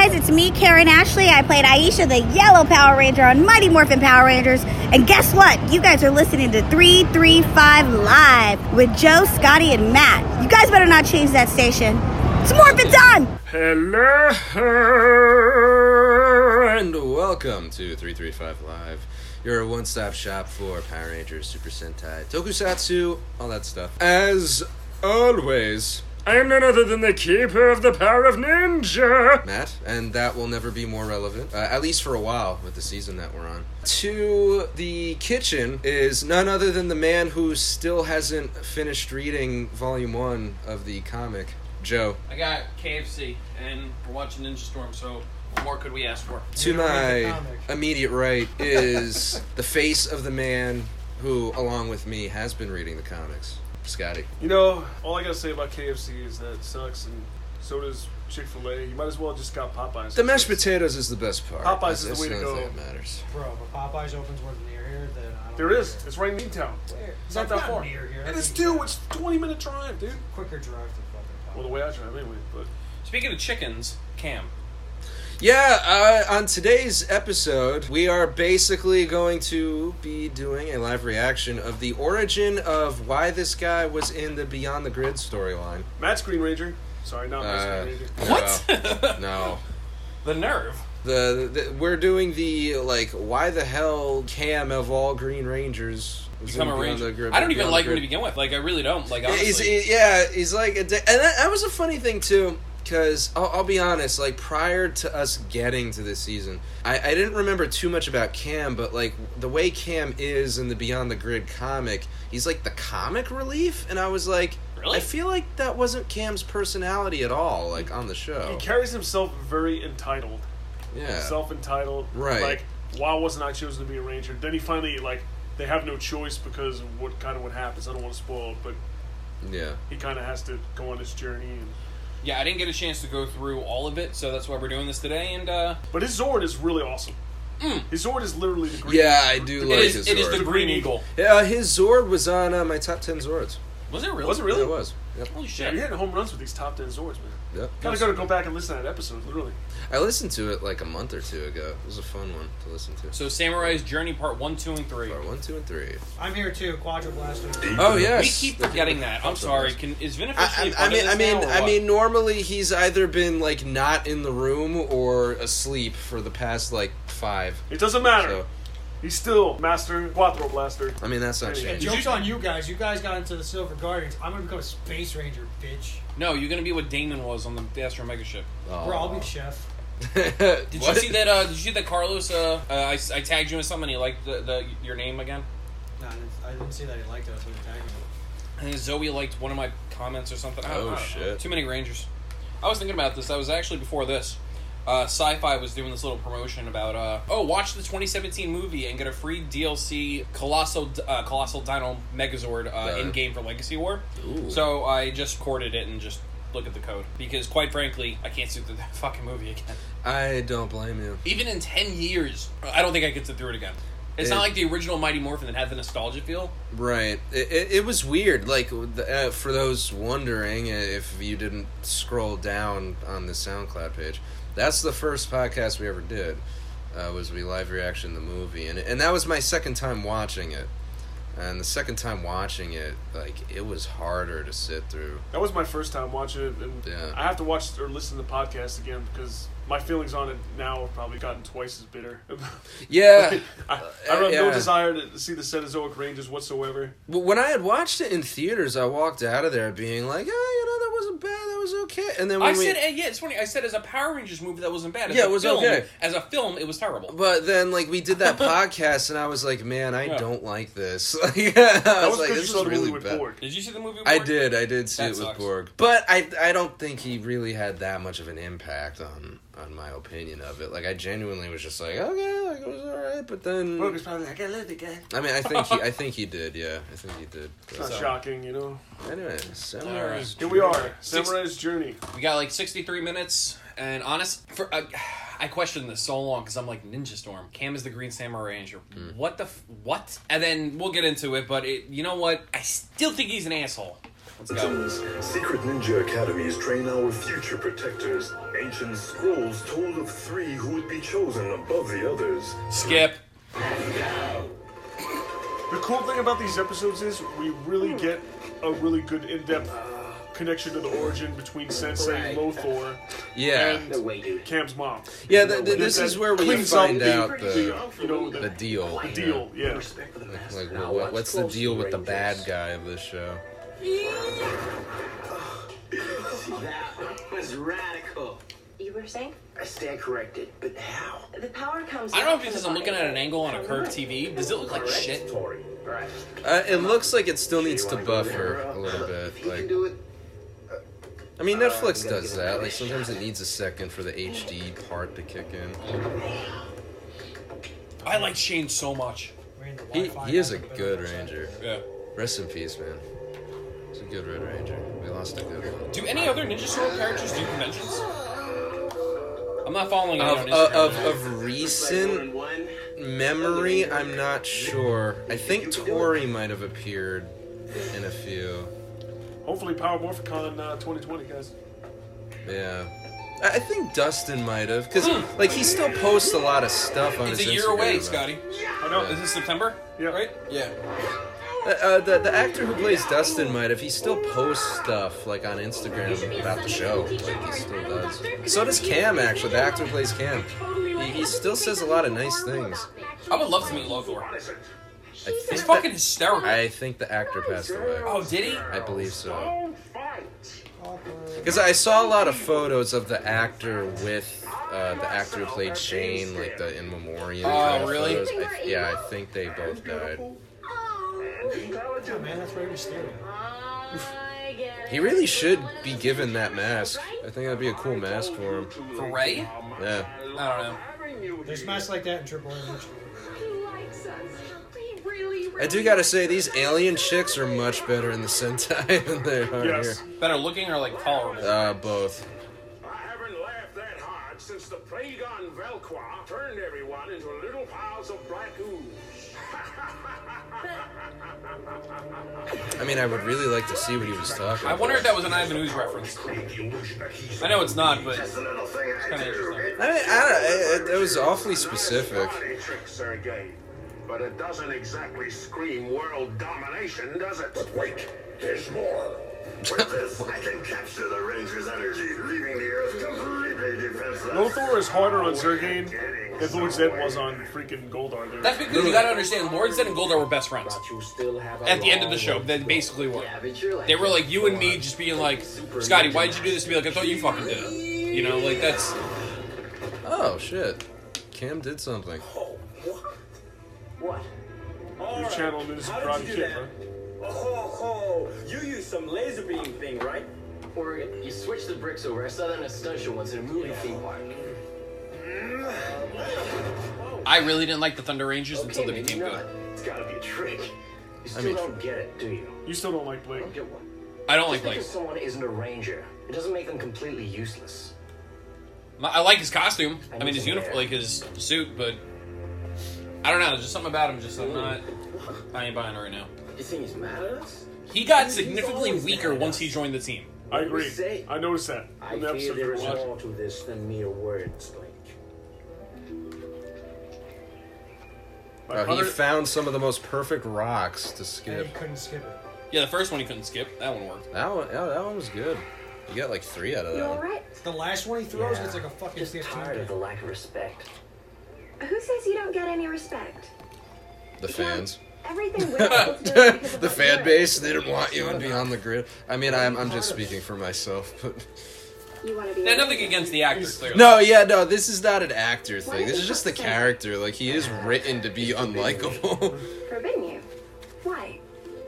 guys, it's me, Karen Ashley. I played Aisha, the yellow Power Ranger on Mighty Morphin Power Rangers. And guess what? You guys are listening to 335 Live with Joe, Scotty, and Matt. You guys better not change that station. It's Morphin time! Hello and welcome to 335 Live, your one-stop shop for Power Rangers, Super Sentai, Tokusatsu, all that stuff. As always, I am none other than the keeper of the power of ninja, Matt, and that will never be more relevant, at least for a while with the season that we're on. To the kitchen is none other than the man who still hasn't finished reading Volume 1 of the comic, Joe. I got KFC, and we're watching Ninja Storm, so what more could we ask for? To my immediate right is the face of the man who, along with me, has been reading the comics, Scotty. You know, all I gotta say about KFC is that it sucks, and so does Chick-fil-A. You might as well just got Popeyes. The mashed potatoes is the best part. Popeyes is the way to go. That's the only thing that matters. Bro, but Popeyes opens where near here, then I don't There know is. where. It's right in Meantown. Where? It's not that far. Near here. And it's still, it's 20-minute drive, dude. Quicker drive to fucking Popeyes. Well, the way I drive anyway, but... Speaking of chickens, Cam. Yeah, on today's episode, we are basically going to be doing a live reaction of the origin of why this guy was in the Beyond the Grid storyline. Matt's Green Ranger. Sorry, not Matt's Green Ranger. What? No. The nerve. We're doing the, like, why the hell Cam of all Green Rangers was Become a in Beyond ranger. the Grid. I don't even like him to begin with. Like, I really don't. Like, honestly. He's like and that was a funny thing, too. Because, I'll be honest, like, prior to us getting to this season, I didn't remember too much about Cam, but, like, the way Cam is in the Beyond the Grid comic, he's, like, the comic relief, and I was like, really? I feel like that wasn't Cam's personality at all, like, on the show. He carries himself very entitled. Yeah. Self-entitled. Right. Like, why wasn't I chosen to be a ranger? Then he finally, like, they have no choice because of what happens. I don't want to spoil it, but Yeah. he kind of has to go on this journey. And... Yeah, I didn't get a chance to go through all of it, so that's why we're doing this today, and, But his Zord is really awesome. His Zord is literally the green... Yeah, I do like his Zord. It is the Green Eagle. Yeah, his Zord was on my top 10 Zords. Was it really? Was it really? Yeah, it was. Yep. Holy Yeah, shit. you're hitting home runs with these top 10 Zords, man. Yep. Gotta go back and listen to that episode, literally. I listened to it like a month or two ago. It was a fun one to listen to. So, Samurai's Journey Part 1, 2, and 3. Part 1, 2, and 3. I'm here too, Quadra Blaster. Oh yes, We keep forgetting that. I'm sorry. Is Vin officially part of this now, or I what? mean, normally he's either been like not in the room or asleep for the past like 5. It doesn't matter. So, He's still Master Quattro Blaster. I mean, that's not Yeah, changing. Joke's on you guys. You guys got into the Silver Guardians. I'm gonna become a Space Ranger, bitch. No, you're gonna be what Damon was on the Astro Mega Ship. Oh. Bro, I'll be the chef. Did you see that? Did you see that Carlos? I tagged you in something. He liked your name again. Nah, I didn't see that he liked it. That's what he tagged me. I think Zoe liked one of my comments or something. I don't know. Shit. Too many Rangers. I was thinking about this. That was actually before this. Sci-Fi was doing this little promotion about, watch the 2017 movie and get a free DLC Colossal Dino Megazord in-game for Legacy War. Ooh. So I just corded it and just look at the code. Because, quite frankly, I can't sit through that fucking movie again. I don't blame you. Even in 10 years, I don't think I could sit through it again. It's not like the original Mighty Morphin that had the nostalgia feel. Right. It was weird. Like, for those wondering, if you didn't scroll down on the SoundCloud page, that's the first podcast we ever did, was we live reaction the movie. And that was my second time watching it. And the second time watching it, like, it was harder to sit through. That was my first time watching it, and Yeah. I have to watch or listen to the podcast again because my feelings on it now have probably gotten twice as bitter. Yeah. I have no Yeah. desire to see the Cenozoic Rangers whatsoever. But when I had watched it in theaters, I walked out of there being like, that wasn't bad, that was okay. And then when It's funny, I said as a Power Rangers movie that wasn't bad. As Yeah, a it was film, okay. As a film, it was terrible. But then, like, we did that podcast, and I was like, man, I Yeah. don't like this. I That was was like, because you this saw is the really movie with bad. Borg. Did you see the movie? I Borg? did see That it with sucks. Borg. But I don't think he really had that much of an impact on my opinion of it. Like, I genuinely was just like, okay, like, it was alright, but then... Borg is probably like, I love the guy. I mean, I think he did, yeah. I think he did. It's not But, shocking, you know? anyway, Samurai's Alright. Here we are, Samurai's Journey. We got like 63 minutes, and I questioned this so long because I'm like, Ninja Storm. Cam is the Green Samurai Ranger. What? And then we'll get into it, but you know what? I still think he's an asshole. Let's go. Secret ninja academies train our future protectors. Ancient scrolls told of 3 who would be chosen above the others. Skip. The cool thing about these episodes is we really get a really good in-depth connection to the origin between Sensei, Lothor, Yeah. and Cam's mom. Yeah, this is where we Cleans find up out the the deal. the deal, yeah. Like, what's the deal with the bad guy of this show? That was radical. You were saying? I stand corrected, but how? The power comes. I don't know if it's because I'm looking at an angle on a curved TV. Does it look like shit? Right. It looks like it still needs to buffer a little bit. He can Like, do it. I mean, Netflix does that. Like, sometimes it needs a second for the HD part to kick in. I like Shane so much. He is a good Ranger. Yeah. Rest in peace, man. He's a good Red Ranger. We lost a good one. Do any other Ninja Scroll characters do conventions? I'm not following any on Instagram. Of recent memory, I'm not sure. I think Tori might have appeared in a few. Hopefully Power Morphicon 2020, guys. Yeah. I think Dustin might have, because like he still posts a lot of stuff on It's his a Instagram. year away, Scotty. I know. Is this September? Yeah. Right? Yeah. The actor who plays Dustin might have. He still posts stuff like on Instagram about the show. Like he still does. So does Cam, actually. The actor who plays Cam. He still says a lot of nice things. I would love to meet Lothor. I think He's fucking hysterical. I think the actor passed away. Oh, did he? I believe so. Because I saw a lot of photos of the actor with the actor who played Shane, like the in memoriam. kind of really? photos. I think they both died. Yeah, man, that's Rey Mysterio. He really should be given that mask. I think that'd be a cool mask for him. For Ray? Yeah. I don't know. There's masks like that in Triple M. I do gotta say, these alien chicks are much better in the Sentai than they are Yes. Better looking or like tolerable? here. Both. I haven't laughed that hard since the Praegon Velqua turned everyone into little piles of black ooze. Uh, I mean, I would really like to see what he was talking I about. wonder if that was an Ivan Ooze reference. I know it's not, but it's kind of interesting. I don't know, it was awfully specific. Funny trick, Sergei. But it doesn't exactly scream world domination, does it? But wait, there's more. With this, I can capture the Ranger's energy, leaving the Earth completely defenseless. Lothor is harder on Zergain than Lord Zed was on freaking Goldar, dude. That's because you gotta understand, Lord Zed and Goldar were best friends. You still have a At the end of long the show, way they to go. basically were. Yeah, but you're like They were like you and me just being like, Scotty, why'd you do this? To be like, I thought you fucking did it. You know, like that's... Oh, shit. Cam did something. what? You're channeling this Karate Kid, bro. Oh, you used some laser beam thing, right? Or you switched the bricks over. I saw that in a stunt show once in a movie theme park. I really didn't like the Thunder Rangers until they maybe became not. good. It's gotta be a trick. You still mean, don't get it, do you? You still don't like Blake. Don't get one. I don't like Just Blake. because someone isn't a ranger, it doesn't make them completely useless. I like his costume. I mean, his uniform, like his suit, but I don't know. There's just something about him. Just I ain't buying it right now. You think he's mad at us? He got significantly weaker once he joined the team. I agree. I noticed that. I In the fear episode there you is watched. more to this than mere words, Blake. Oh, he found some of the most perfect rocks to And skip. he couldn't skip it. Yeah, the first one he couldn't skip. That one worked. That one was good. You got like 3 out of You that one. alright? The last one he throws gets like a fucking Just 15. tired of the lack of respect. Who says you don't get any respect? The fans. Everything we're able to do is because of The what fan you're base, they didn't want you and Beyond the Grid. I mean, I'm just speaking for myself, but... doing. You want to be. And nothing against the actor, clearly. No, this is not an actor thing. This is just the character. Like, he is written to be unlikable. Forbidden you. Why?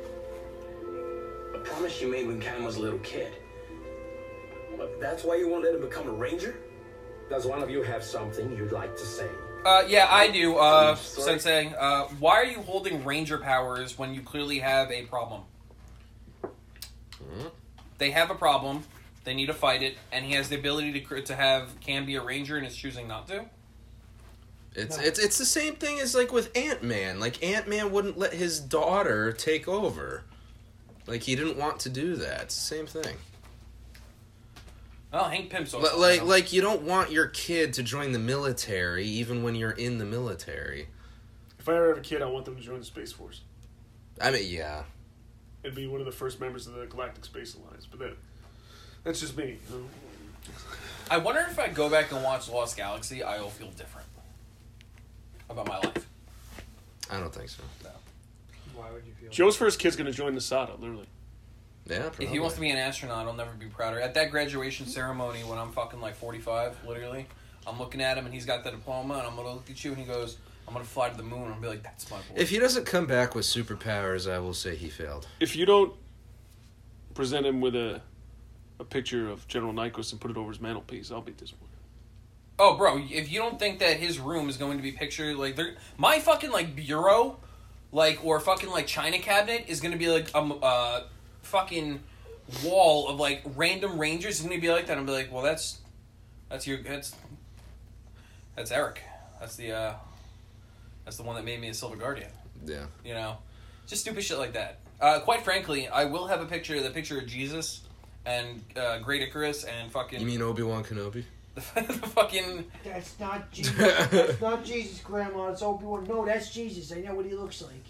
A promise you made when Cam was a little kid. But that's why you won't let him become a ranger? Does one of you have something you'd like to say? Yeah, I do. Sensei, why are you holding ranger powers when you clearly have a problem? They have a problem. They need to fight it, and he has the ability to have Cam be a ranger, and is choosing not to. It's the same thing as like with Ant-Man. Like Ant-Man wouldn't let his daughter take over. Like, he didn't want to do that. It's the same thing. Well, Hank Pym's also Like, you don't want your kid to join the military, even when you're in the military. If I ever have a kid, I want them to join the Space Force. I mean, yeah. And be one of the first members of the Galactic Space Alliance. But that's just me. You know? I wonder if I go back and watch Lost Galaxy, I will feel different about my life. I don't think so. No. Why would you feel? Joe's first kid's going to join NASADA, literally. Yeah, probably. If he wants to be an astronaut, I'll never be prouder. At that graduation ceremony, when I'm fucking like 45, literally, I'm looking at him and he's got the diploma, and I'm going to look at you and he goes, I'm going to fly to the moon. And I'll be like, that's my boy. If he doesn't come back with superpowers, I will say he failed. If you don't present him with a picture of General Nyquist and put it over his mantelpiece, I'll be disappointed. Oh, bro, if you don't think that his room is going to be pictured, like, my fucking, like, bureau, like, or fucking, like, china cabinet is going to be, like, fucking wall of, like, random Rangers is going to be like that. And I'll be like, well, that's Eric. That's the one that made me a Silver Guardian. Yeah. You know? Just stupid shit like that. Quite frankly, I will have the picture of Jesus and Great Icarus and fucking... You mean Obi-Wan Kenobi? the fucking... That's not Jesus. That's not Jesus, Grandma. It's Obi-Wan. No, that's Jesus. I know what he looks like.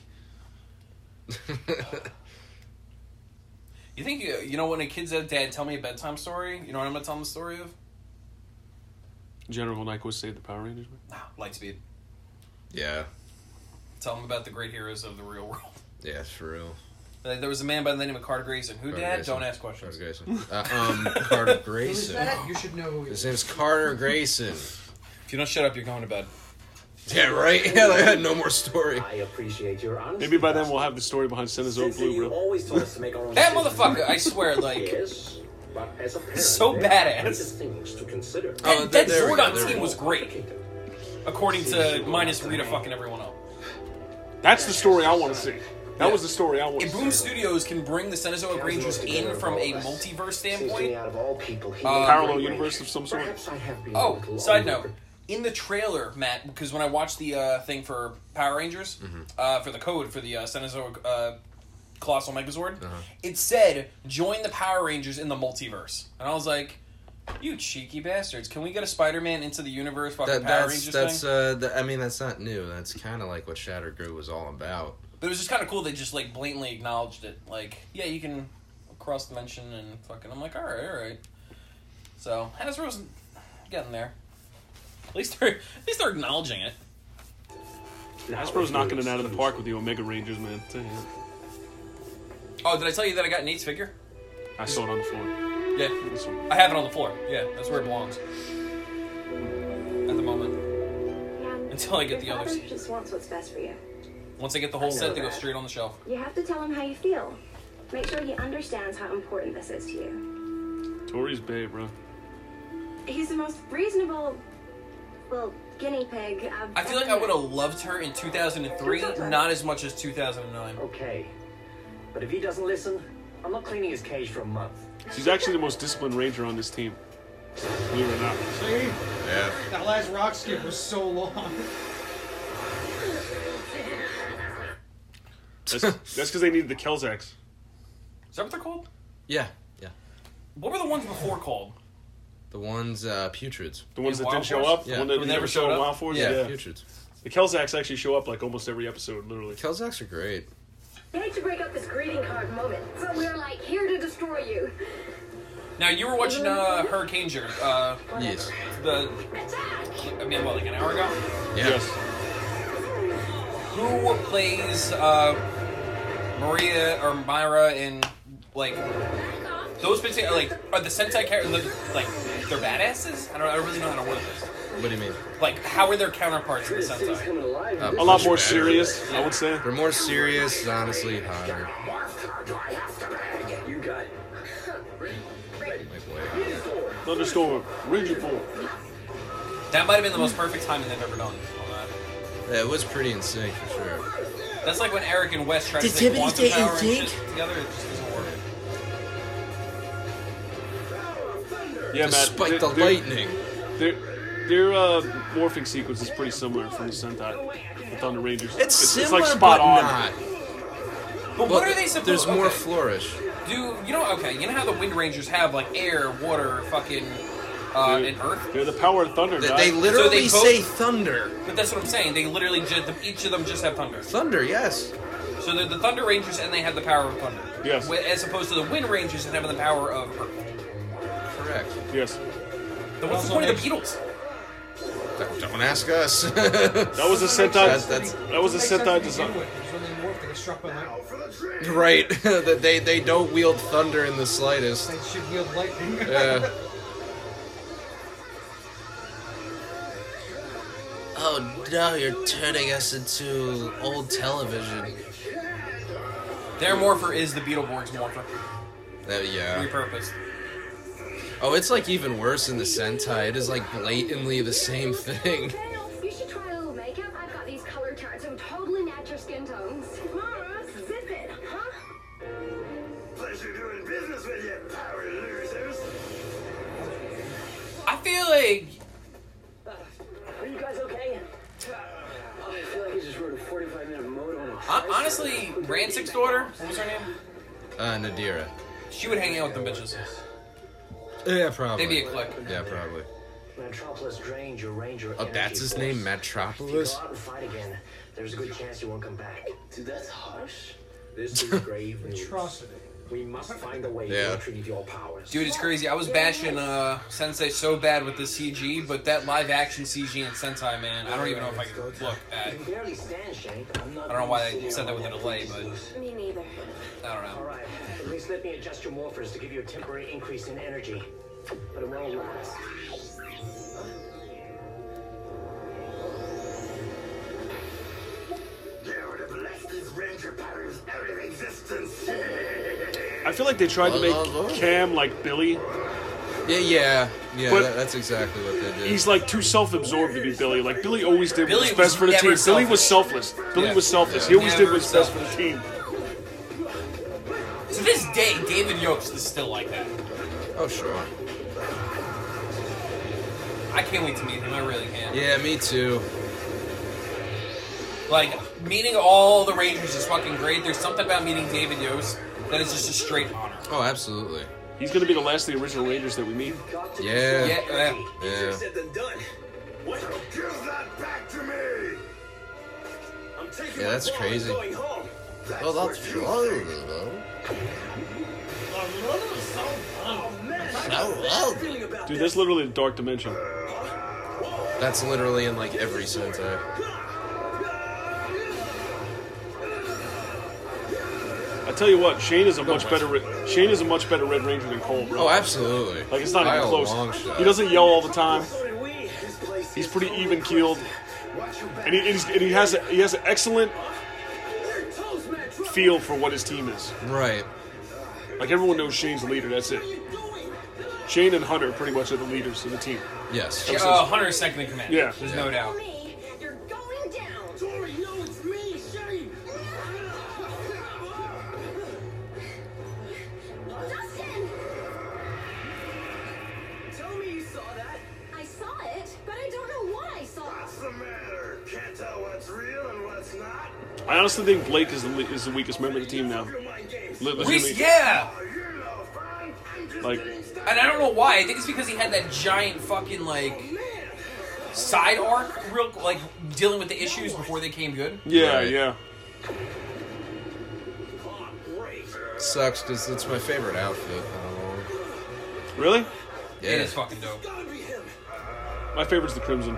You think, you know, when a kid's dad, tell me a bedtime story, you know what I'm going to tell him the story of? General Nyquist saved the Power Rangers, man. Lightspeed. Yeah. Tell him about the great heroes of the real world. Yeah, for real. There was a man by the name of Carter Grayson. Who, Carter Dad? Grayson. Don't ask questions. Carter Grayson. Carter Who's Grayson. that? You should know who he His is. name's Carter Grayson. If you don't shut up, you're going to bed. Yeah, right? Yeah, I had no more story. I appreciate your honesty. Maybe by then we'll have the story behind Senazone Sensei, you Blue, bro. always told us to make our own That decisions. motherfucker, I swear, like... Yes, but as a parent, So there are badass. plenty of things to consider. Oh, that there we go, Zordon there we team go. was great. According to minus Rita fucking everyone up. That's the story I want to see. That was the story I want to If see. Boom Studios can bring the Cenozoic Rangers in from a multiverse Seems to me standpoint... out of all people, he Parallel would be universe of some sort. Perhaps I have been a Oh, little side over- note. In the trailer, Matt, because when I watched the thing for Power Rangers, for the code for the Cenozoic Colossal Megazord, it said, join the Power Rangers in the multiverse. And I was like, you cheeky bastards. Can we get a Spider-Man into the universe fucking Power Rangers thing? I mean, that's not new. That's kind of like what Shattered Groove was all about. But it was just kind of cool they just, like, blatantly acknowledged it. Like, yeah, you can cross dimension and fucking... I'm like, alright. So, Hasbro's getting there. At least they're acknowledging it. Hasbro's knocking it out of the park with the Omega Rangers, man. Tell you that. Oh, did I tell you that I got Nate's figure? I saw it on the floor. Yeah. This one. I have it on the floor. Yeah, that's where it belongs. At the moment. Until I get the Your others. father just wants what's best for you. Once I get the whole set, they go straight on the shelf. You have to tell him how you feel. Make sure he understands how important this is to you. Tori's babe, bro. He's the most reasonable, well, guinea pig I've I feel like ever I would have met. loved her in 2003, not as much as 2009. Okay, but if he doesn't listen, I'm not cleaning his cage for a month. She's actually the most disciplined Ranger on this team. Believe it or not. See? Yeah. That last rock skip was so long. That's because they needed the Kelzaks. Is that what they're called? Yeah. Yeah. What were the ones before called? The ones, putrids. The ones In that Wild didn't show Force? up. Yeah. The one that Who never showed showed up? Wild Force. Yeah, Yeah. putrids. The Kelzaks actually show up like almost every episode, literally. Kelzaks are great. I hate to break up this greeting card moment, so we're like here to destroy you. Now, you were watching Hurricane Yes. like an hour ago? Yeah. Yes. Who plays Maria or Myra in, like, those particular, like, are the Sentai characters, like, they're badasses? I don't really know how to word this. What do you mean? Like, how are their counterparts in the This thing's Sentai? coming alive. A lot Much more better. serious, I would say. They're more serious, honestly, hotter. You got it. Like, way hotter. Thunderstorm, Ranger Force. That might have been the most perfect timing they've ever done on that. Yeah, it was pretty in sync, for sure. That's like when Eric and Wes tried to Did take Tiffany quantum stay in power and sync? shit together. It just doesn't work. Yeah, Matt. Despite the lightning. Their morphing sequence is pretty similar from the Sentai. The Thunder Rangers. It's similar, like spot but on. not. But what are they supposed? There's more okay. flourish. Do you know? Okay, you know how the Wind Rangers have like air, water, fucking, and earth. They're the power of thunder, guy. They literally So say thunder. But that's what I'm saying. They literally each of them just have thunder. Thunder, yes. So they're the Thunder Rangers, and they have the power of thunder. Yes. As opposed to the Wind Rangers that have the power of earth. Correct. Yes. Then what's the point of the Beatles? Don't ask us. That was a Sentai. That was a Sentai design. When they morphed, they get struck by lightning. Right. That they don't wield thunder in the slightest. They should wield lightning. Yeah. Oh no, you're turning us into old television. Their morpher is the Beetleborgs morpher. Yeah. Repurposed. Oh, it's like even worse in the Sentai. It is like blatantly the same thing. You should try a little makeup. I've got these color charts that will totally match your skin tones. Mara, zip it, huh? Pleasure doing business with you, power losers. I feel like Are you guys okay? Oh, I feel like I just rode a 45-minute moto on a honestly, Rancic's daughter, what was her name? Nadira. She would hang out with them bitches. Yeah, probably. They'd be a clique. Yeah, probably. Metropolis drains your ranger. Oh, that's his name, Metropolis? If you go out and fight again, there's a good chance you won't come back. Dude, that's harsh. This is grave news. Atrocity. We must find a way to Yeah. retrieve your powers. Dude, it's crazy. I was bashing Sensei so bad with the CG, but that live action CG in Sentai, man, I don't even know if I can look at. You can barely stand, Shane. I don't know why they said that with a delay, but Me neither. I don't know. Alright, at least let me adjust your morphers to give you a temporary increase in energy. But it won't last. Lord have left these ranger patterns out of existence. I feel like they tried to make Cam like Billy. Yeah. But That's exactly what they did. He's like too self-absorbed to be Billy. Like Billy always did what was Billy best for the was team. never Billy was selfless. Billy Yeah. was selfless. Yeah. He always did Never what's best for the team. To this day, David Yost is still like that. Oh, sure. I can't wait to meet him. I really can. Yeah, me too. Like, meeting all the Rangers is fucking great. There's something about meeting David Yost that is just a straight honor. Oh, absolutely. He's gonna be the last of the original Rangers that we meet. Yeah. Yeah. Yeah. Said than done. What? Give that back to me. I'm taking Yeah, my that's ball crazy. and going home. Well, that's true, though. Feeling about Dude, that's literally the Dark Dimension. That's literally in like every Sentai. I tell you what, Shane is a much better Red Ranger than Cole, bro. Oh, absolutely. Like it's not By even a close. long shot. He doesn't yell all the time. so did we. This place He's is pretty full of even keeled, and he has an excellent feel for what his team is. Right. Like everyone knows Shane's the leader. That's it. Shane and Hunter pretty much are the leaders of the team. Yes. Hunter is second in command. Yeah. There's no doubt. Me, you're going down. Tori, no, it's me, Shane. Dustin! Tell me you saw that. I saw it, but I don't know what I saw. What's the matter? Can't tell what's real and what's not? I honestly think Blake is the weakest member of the team now. Legitimately. Yeah! You know, fine. I'm just Like, getting started. And I don't know why. I think it's because he had that giant fucking, like, side arc, real, like, dealing with the issues before they came good. yeah, Right. yeah. Sucks because it's my favorite outfit. Really? Yeah. It is fucking dope. My favorite's the Crimson.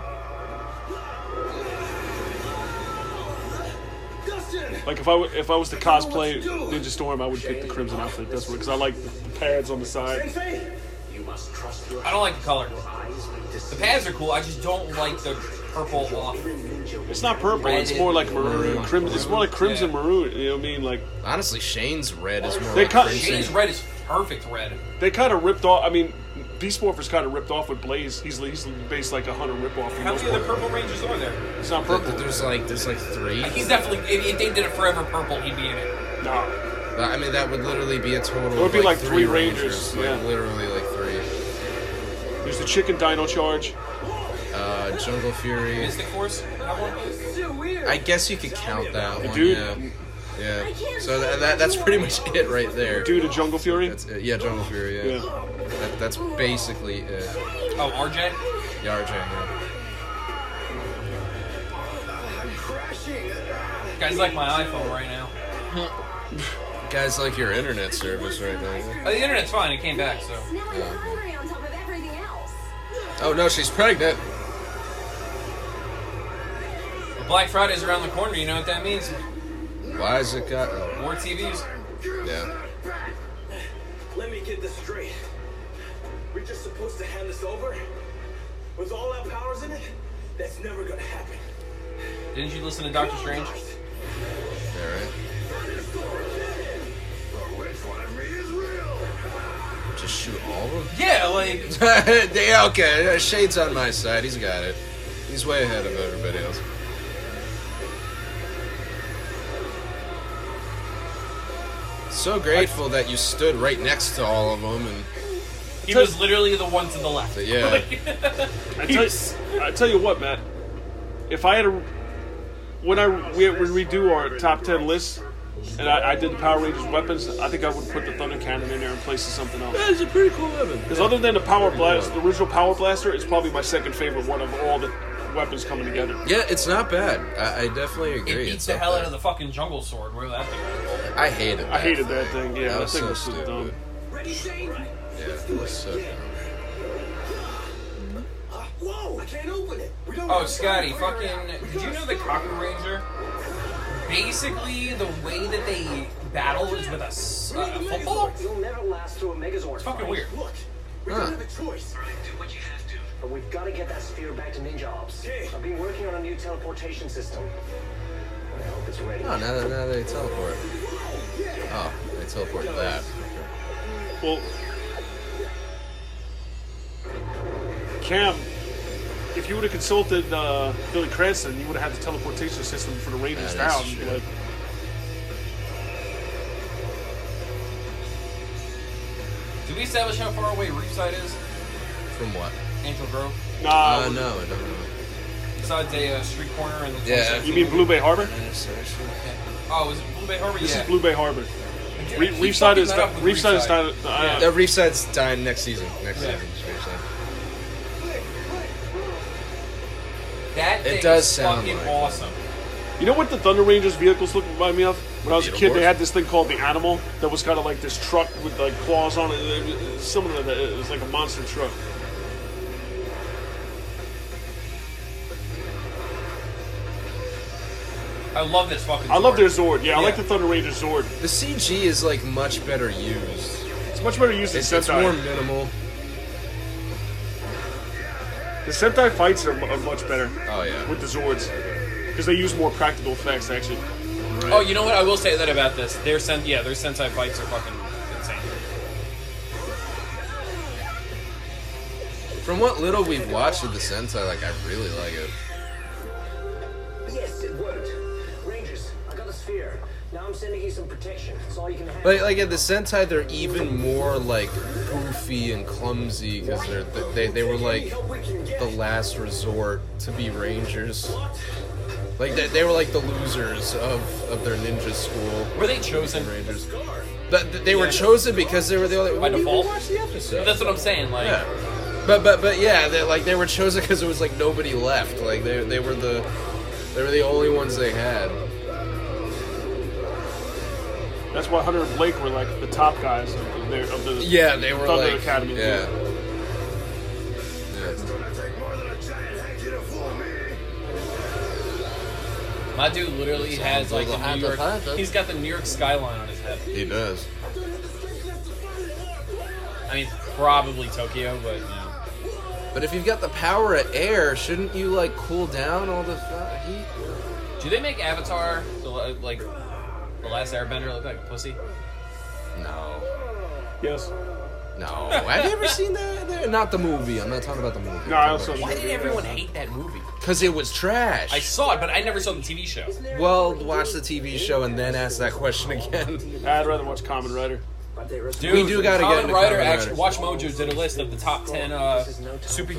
Like if I was to cosplay Ninja Storm, I would pick the Crimson outfit. That's because I like the pads on the side. You must trust your I don't like the color. eyes. The pads are cool. I just don't like the purple off. It's not purple. It's more like maroon. Crimson. It's more like crimson maroon. You know what I mean? Like Honestly, Shane's red is more They like cut- crimson. Shane's red is perfect red. they kind of ripped off. I mean, Beast Morpher's kind of ripped off with Blaze. He's based like a Hunter ripoff. How many other purple rangers are there? It's not purple. There's like 3. He's definitely, if they did it forever purple, he'd be in it. No. I mean, that would literally be a total. It would of be like 3 3 Rangers, Like yeah. literally like 3. There's the Chicken Dino Charge. Jungle Fury. Mystic Force? Have one? I guess you could count that one. Dude, Yeah. Yeah. So that's pretty much it right there. Due to Jungle Fury? That's it. Yeah, Jungle Fury, yeah. That's basically it. Oh, RJ? Yeah, RJ, yeah. Guys like my iPhone right now. Guys like your internet service right now. The internet's fine. It came back, so. Now I'm hungry on top of everything else. Oh, no, she's pregnant. Well, Black Friday's around the corner. You know what that means? Why is it got... More TVs. Yeah. Let me get this straight. We're just supposed to hand this over? With all our powers in it? That's never gonna happen. Didn't you listen to Doctor Strange? Yeah, right. Just shoot all of them? Yeah, like... Yeah, okay. Shade's on my side. He's got it. He's way ahead of everybody else. So grateful that you stood right next to all of them, and He was literally the one to the left. yeah, I tell you what, Matt. If I had a... When we redo our top 10 lists, and I did the Power Rangers weapons, I think I would put the Thunder Cannon in there in place of something else. it's a pretty cool weapon. Because other than the Power Blast, the original Power Blaster is probably my second favorite one of all the weapons coming together. Yeah, it's not bad. I definitely agree. It beats It's the not hell bad. out of the fucking jungle sword. Where that thing was. I hated that. I hated that thing. Yeah, That that was thing so was so stupid. dumb. Ready, Shane? Yeah, it was so dumb. Whoa! I can't open it. We don't Oh, have Scotty, time. fucking... Did you know that Kaku Ranger... Basically, the way that they battle is with a football? You'll never last through a Megazord. It's fucking weird. Look, we Huh. don't have a choice. Do what you have to. But we've got to get that sphere back to Ninja Ops. I've been working on a new teleportation system. I hope it's ready. Oh, now they teleport. Oh, they teleport that. Well, Cam, if you would have consulted Billy Cranston, you would have had the teleportation system for the Rangers That down. is true. But Did we establish how far away Reefside is? From what? Angel Grove? nah, No, I don't know. Besides a street corner and the Yeah. 27th you mean Blue Bay Harbor? Oh, is it Blue Bay Harbor? This Yeah. is Blue Bay Harbor. Keep Reefside fucking is that up with Reefside is Reefside. not. The Reefside's dying next season. Yeah. Season. That thing does is sound fucking like awesome. You know what the Thunder Rangers vehicles look remind me of? When I was a kid, Beetleborgs? they had this thing called the Animal that was kind of like this truck with like claws on it. It was similar to that. It was like a monster truck. I love this fucking I love their sword. Zord. Yeah, I like Yeah. the Thunder Ranger Zord. The CG is like much better used. It's much better used than It's Sentai. more minimal. The Sentai fights are much better Oh yeah. with the Zords because they use more practical effects. Actually, Oh, you know what? I will say that about this. Their Sentai fights are fucking insane. From what little we've watched of the Sentai, like I really like it. Yes, it worked. Rangers, I got the sphere. Now I'm sending you some protection. That's all you can have. Like at the Sentai, they're even more like goofy and clumsy because they were like the last resort to be Rangers. Like they were like the losers of their ninja school. Were they chosen? Rangers. But they were chosen because they were the only. By we default? watched the episode. That's what I'm saying. Like, Yeah. But yeah, they were chosen because it was like nobody left. Like they were the only ones they had. that's why Hunter and Blake were like the top guys of the Yeah, they were Thunder like Academy. Yeah. my dude literally has like like the a New York. Panther. He's got the New York skyline on his head. He does. I mean, probably Tokyo, but you know. But if you've got the power of air, shouldn't you like cool down all the heat? Do they make Avatar like the Last Airbender look like a pussy? No. Yes. No. Have you ever seen that? Not the movie. I'm not talking about the movie. No, I also. Why did everyone hate that movie? Because it was trash. I saw it, but I never saw the TV show. Well, watch the TV show and then ask that question again. I'd rather watch Kamen Rider. Dude, We do gotta get Kamen into Rider. Kamen Actually, Rider. Watch Mojo did a list of the top 10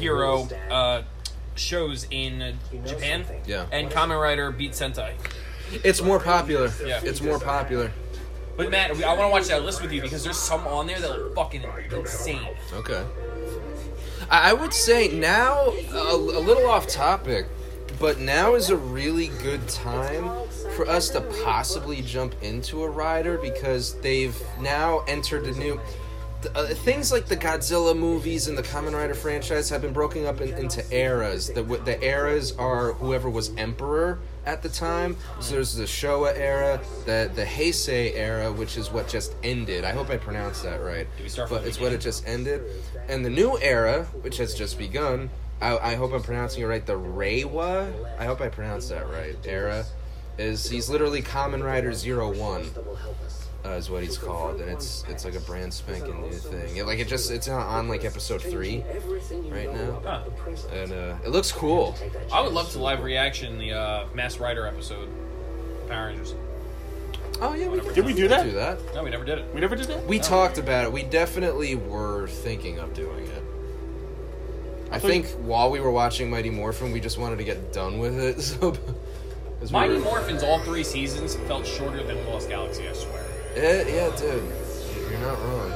superhero shows in Japan. Yeah. And Kamen Rider beat Sentai. It's more popular. Yeah. It's more popular. But Matt, I want to watch that list with you because there's some on there that look fucking insane. Okay. I would say now, a little off topic, but now is a really good time for us to possibly jump into a rider because they've now entered a new... things like the Godzilla movies and the Kamen Rider franchise have been broken up into eras. The eras are whoever was emperor at the time. So there's the Showa era, the Heisei era, which is what just ended. I hope I pronounced that right. But it's what it just ended. And the new era, which has just begun, I hope I'm pronouncing it right, the Reiwa, I hope I pronounced that right, era, he's literally Kamen Rider 01. Is what he's called, and it's like a brand spanking new thing. It's on like episode 3 right now, and it looks cool. I would love to live reaction the Masked Rider episode, Power Rangers. Oh yeah, did we do that? Do that? No, we never did it. We never did that. We talked about it. We definitely were thinking of doing it. I think while we were watching Mighty Morphin, we just wanted to get done with it. So, Mighty Morphin's all 3 seasons felt shorter than Lost Galaxy, I swear. Yeah, dude. You're not wrong.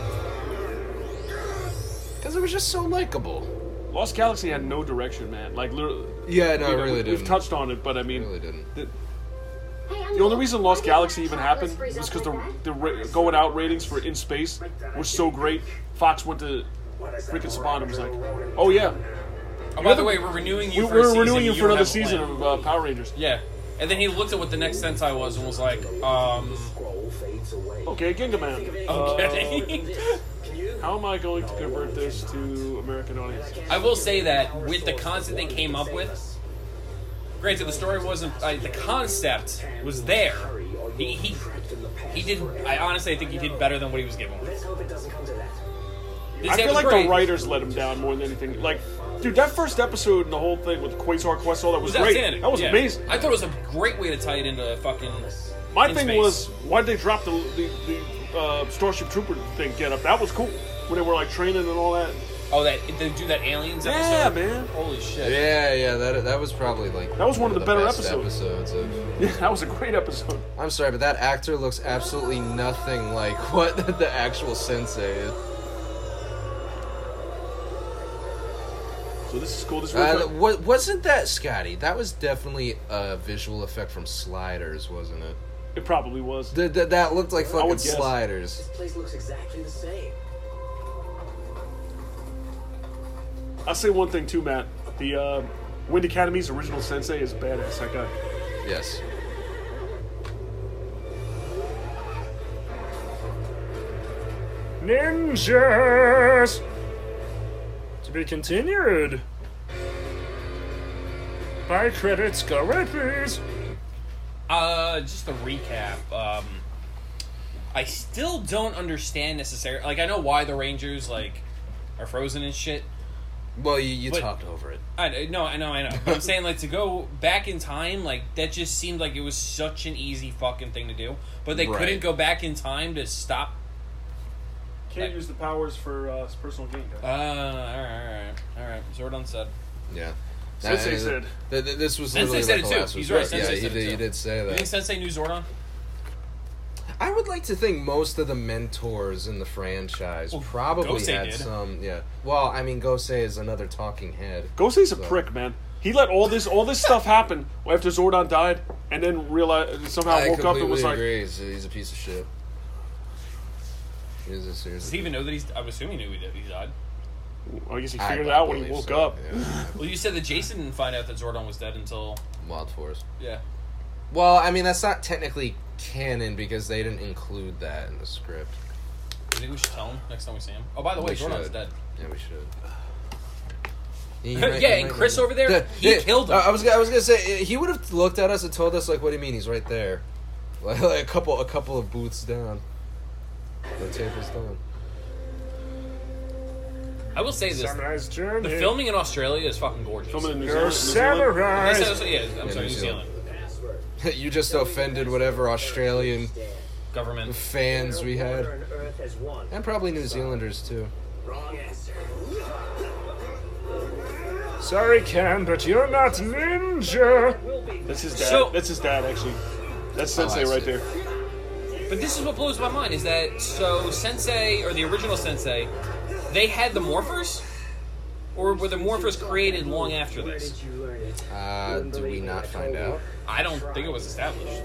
Because it was just so likable. Lost Galaxy had no direction, man. Like, literally. Yeah, no, it really didn't. We've touched on it, but I mean, it really didn't. The only reason Lost Galaxy even happened was because the going out ratings for In Space were so great. Fox went to freaking Spawn and was like, "Oh yeah." Oh, by the way, we're renewing you. We're renewing you for another season of Power Rangers. Yeah. And then he looked at what the next Sentai was and was like, okay, Gingaman. Okay. How am I going to convert this to American audience? I will say that with the concept they came up with, granted the story wasn't, the concept was there. He did, I honestly think he did better than what he was given. I feel like the writers let him down more than anything. Like, dude, that first episode and the whole thing with the Quasar Quest, all that was great. That was amazing. I thought it was a great way to tie it into fucking. My thing was, why'd they drop the Starship Trooper thing get up? That was cool. When they were like training and all that. Oh, they do that aliens episode? Yeah, man. Holy shit. Yeah, that was probably like... That was one of the better best episodes. Yeah, that was a great episode. I'm sorry, but that actor looks absolutely nothing like what the actual sensei is. So this is cool. Wasn't that, Scotty? That was definitely a visual effect from Sliders, wasn't it? It probably was. That looked like fucking Sliders. This place looks exactly the same. I'll say one thing too, Matt. The Wind Academy's original sensei is badass. That guy. Yes. Ninjas! To be continued. Buy credits, go away, please. Just a recap. I still don't understand necessarily. Like, I know why the Rangers are frozen and shit. Well, you talked over it. I know. But I'm saying, to go back in time, that just seemed like it was such an easy fucking thing to do. But they couldn't go back in time to stop. Can't use the powers for personal gain, guys. Alright. Zordon said. Yeah. Sensei said. This was Sensei said it too. He's right. Sensei yeah, said it too. He did say that. You think Sensei knew Zordon? I would like to think most of the mentors in the franchise probably Gosei had did. some. Yeah. Well, I mean, Gosei is another talking head. Gosei's a prick, man. He let all this stuff happen after Zordon died, and then realized somehow woke up and was like, agree. He's a piece of shit. Does he even know that he's... I'm assuming he knew he died. Well, I guess he figured it out when he woke up. Yeah. Well, you said that Jason didn't find out that Zordon was dead until... Wild Force. Yeah. Well, I mean, that's not technically canon because they didn't include that in the script. Do you think we should tell him next time we see him? Oh, by the way, Zordon's dead. Yeah, we should. And Chris over there, he killed him. I was gonna say he would have looked at us and told us what do you mean? He's right there, like a couple of booths down. The table's down. I will say this: the filming in Australia is fucking gorgeous. Filming in New Zealand. New Zealand. You just offended whatever Australian government fans we had, and probably New Zealanders too. Wrong answer. Sorry, Ken, but you're not ninja. That's his dad. So- That's his dad, actually. That's Sensei I right see. there. But this is what blows my mind, is that, so Sensei, or the original Sensei, they had the Morphers? Or were the Morphers created long after this? Do we not find out? I don't think it was established.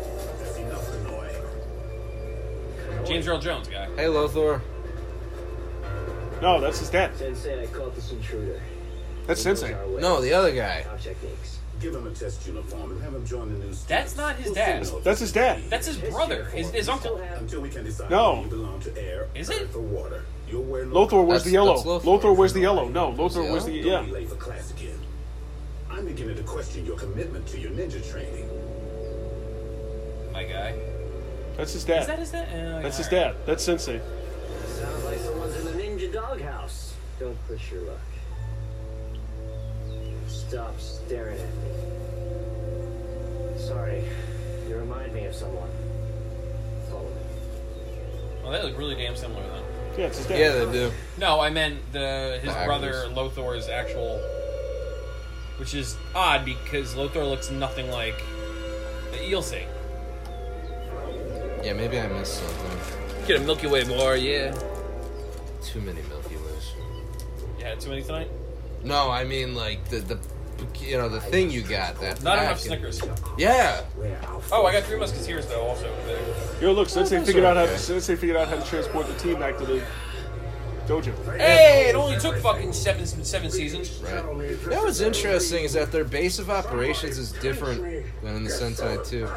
James Earl Jones, guy. Hey, Lothar. No, that's his dad. Sensei, I caught this intruder. That's Sensei. No, the other guy. Our techniques. Give him a test uniform and have him join the new students. That's not his dad. That's his dad. That's his brother, his uncle. Until we can decide No. whether you belong to air, Is it? earth, or water. You'll wear no Lothar wears the That's- yellow. that's Lothar. Lothar wears the yellow. No, Lothar Yellow? wears the Don't yeah. be late for class again. I'm beginning to question your commitment to your ninja training. My guy. That's his Is that dad. his dad? That's his dad. That's Sensei. Sounds like someone's in the ninja doghouse. Don't push your luck. Stop staring at me. Sorry, you remind me of someone. Follow me. Well, they look really damn similar, then. Yeah, it's his dad. Yeah, they do. No, I meant his The brother actors. Lothar's actual, which is odd because Lothar looks nothing like the Eelsay. Yeah, maybe I missed something. Get a Milky Way bar, yeah. Too many Milky Ways. You had too many tonight? No, I mean like the thing you got that. Not enough pack. Snickers. Yeah. Oh, I got Three Musketeers though. Also, Yo, look, Sensei those figured are out how okay. Sensei figured out how to transport the team back to the dojo. hey, it only took fucking seven seasons. Right. You know what's interesting is that their base of operations is different than in the Sentai too.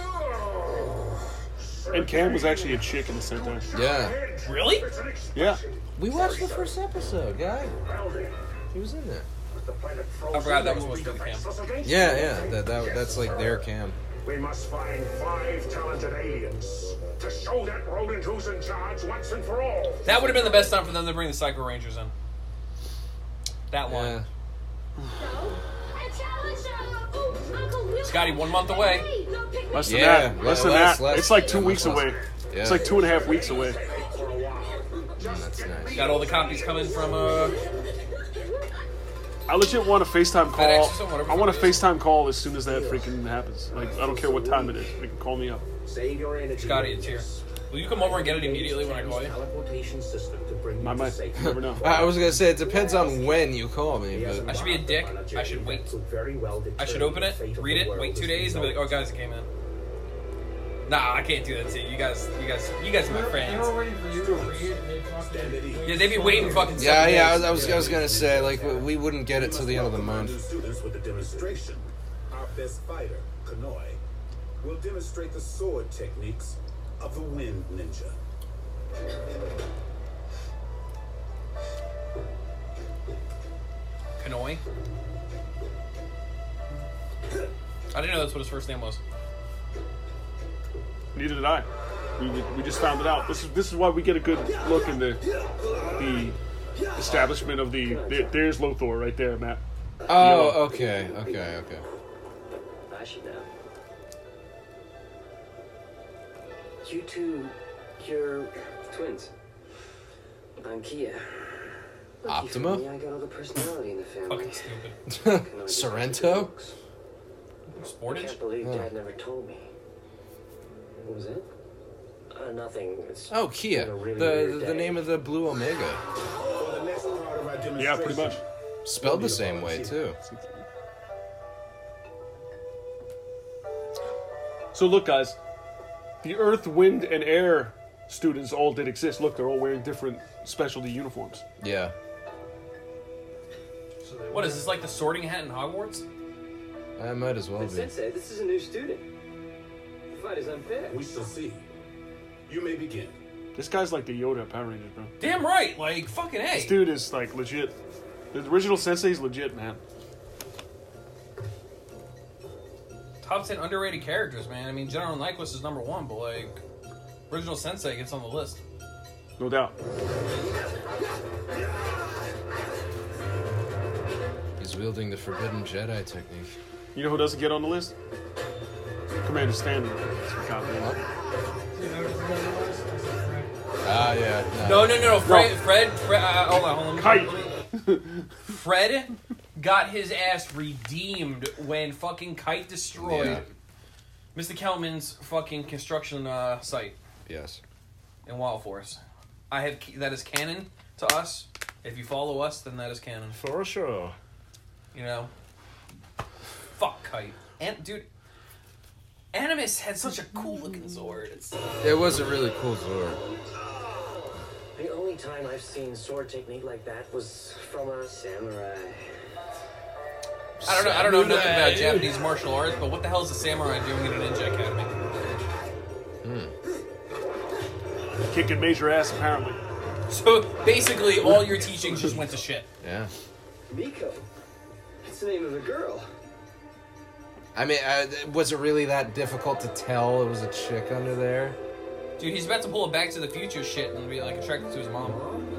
And Cam was actually a chick in the Sentai. Yeah. Really? Yeah. We watched the first episode, guy. He was in there. I forgot that was supposed to be the cam. Yeah. That's like their cam. We must find 5 talented aliens to show that rodent who's in charge once and for all. That would have been the best time for them to bring the Psycho Rangers in. That Yeah. line. Scotty, Scotty, 1 month away. Less than Yeah, that. Less than less, that. less. It's like 2 Yeah, weeks much less. away. Yeah. It's like 2.5 weeks away. That's nice. Got all the copies coming from I legit want a FaceTime call. FedEx or something, whatever I want a it is. FaceTime call as soon as that freaking happens. Like, I don't care what time it is. They can call me up. Save your energy. Scotty. It's here. Will you come over and get it immediately when I call you? Teleportation system to bring you I to might. safety. Never know. I was gonna say it depends on when you call me, I but should be a dick. I should wait. I should open it, read it, wait 2 days, and be like, "Oh, guys, it came in." Nah, I can't do that to you. You guys are my friends. We're waiting for you to read and they fucking... Yeah, they'd be waiting fucking. yeah. 7 days. I was gonna say like we wouldn't get it till the end of the month. New students with a demonstration. Our best fighter, Kanoi, will demonstrate the sword techniques of the Wind Ninja. Kanoi. I didn't know that's what his first name was. Neither did I. We just found it out. This is why we get a good look in the establishment of there's Lothar right there, Matt. Oh, okay. I should know. You two, you're twins. I'm Kia. Lucky for Optima? me, I got all the personality in the family. Fucking stupid. Can I get Sorrento? I Sportage. can't believe Dad never told me. What was it? Nothing. It's Oh, Kia, been a really the weird the day. name of the Blue Omega, For the next part of our demonstration, Yeah, pretty much. spelled the same way too. So look, guys, the Earth, Wind, and Air students all did exist. Look, they're all wearing different specialty uniforms. Yeah. What is this, like the Sorting Hat in Hogwarts? I might as well But be. Sensei, this is a new student. The fight is unfair. we shall see. You may begin. This guy's like the Yoda of Power Rangers, bro. Damn right, like fucking This A. dude is like legit. The original Sensei's legit, man. Top 10 underrated characters, man. I mean, General Nyquist is number 1, but like, original Sensei gets on the list. No doubt. He's wielding the Forbidden Jedi technique. You know who doesn't get on the list? Commander Stanley. Ah, yeah. No. Fred, hold on. Kite. Fred got his ass redeemed when fucking Kite destroyed Mr. Kelman's fucking construction site. Yes. In Wild Force. That is canon to us. If you follow us, then that is canon. For sure. You know? Fuck Kite. And, dude, Animus had such a cool looking sword. It was a really cool sword. The only time I've seen sword technique like that was from a samurai. I don't know nothing about Japanese martial arts, but what the hell is a samurai doing in a ninja academy? Kicking major ass, apparently. So basically, all your teachings just went to shit. Yeah. Miko. It's the name of a girl. I mean, was it really that difficult to tell it was a chick under there? Dude, he's about to pull a Back to the Future shit and be like attracted to his mom.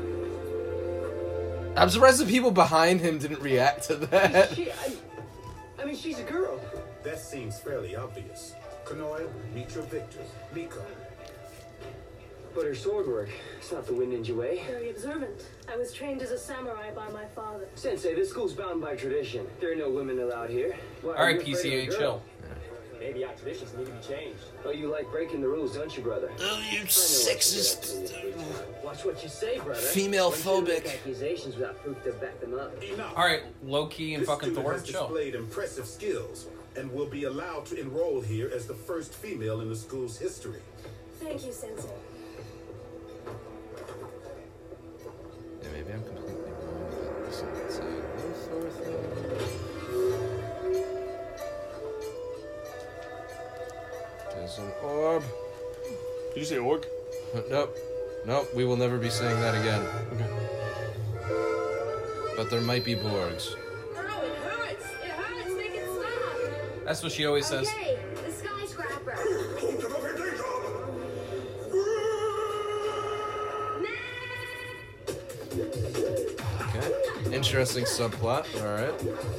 I'm surprised the people behind him didn't react to that. I mean, she's a girl. That seems fairly obvious. Konoe, meet your victors. Miko. But her sword work, it's not the wind ninja way. Very observant. I was trained as a samurai by my father. Sensei, this school's bound by tradition. There are no women allowed here. Why, All right, are you afraid of a PCA, girl? chill. Maybe our traditions need to be changed. Oh, you like breaking the rules, don't you, brother? Oh, you I know what sexist. you get up to. Watch what you say, brother. Female One shouldn't make phobic. accusations without proof to back them up. Enough. Alright, Loki and This fucking student Thor, has chill. displayed impressive skills and will be allowed to enroll here as the first female in the school's history. Thank you, Sensei. Yeah, maybe I'm completely wrong about this. It's a Thor thing. There's an orb. Did you say org? Nope. Nope, we will never be saying that again. But there might be Borgs. Oh, it hurts! It hurts! Make it stop! That's what she always says. Okay, the skyscraper. Okay. Interesting subplot. Alright.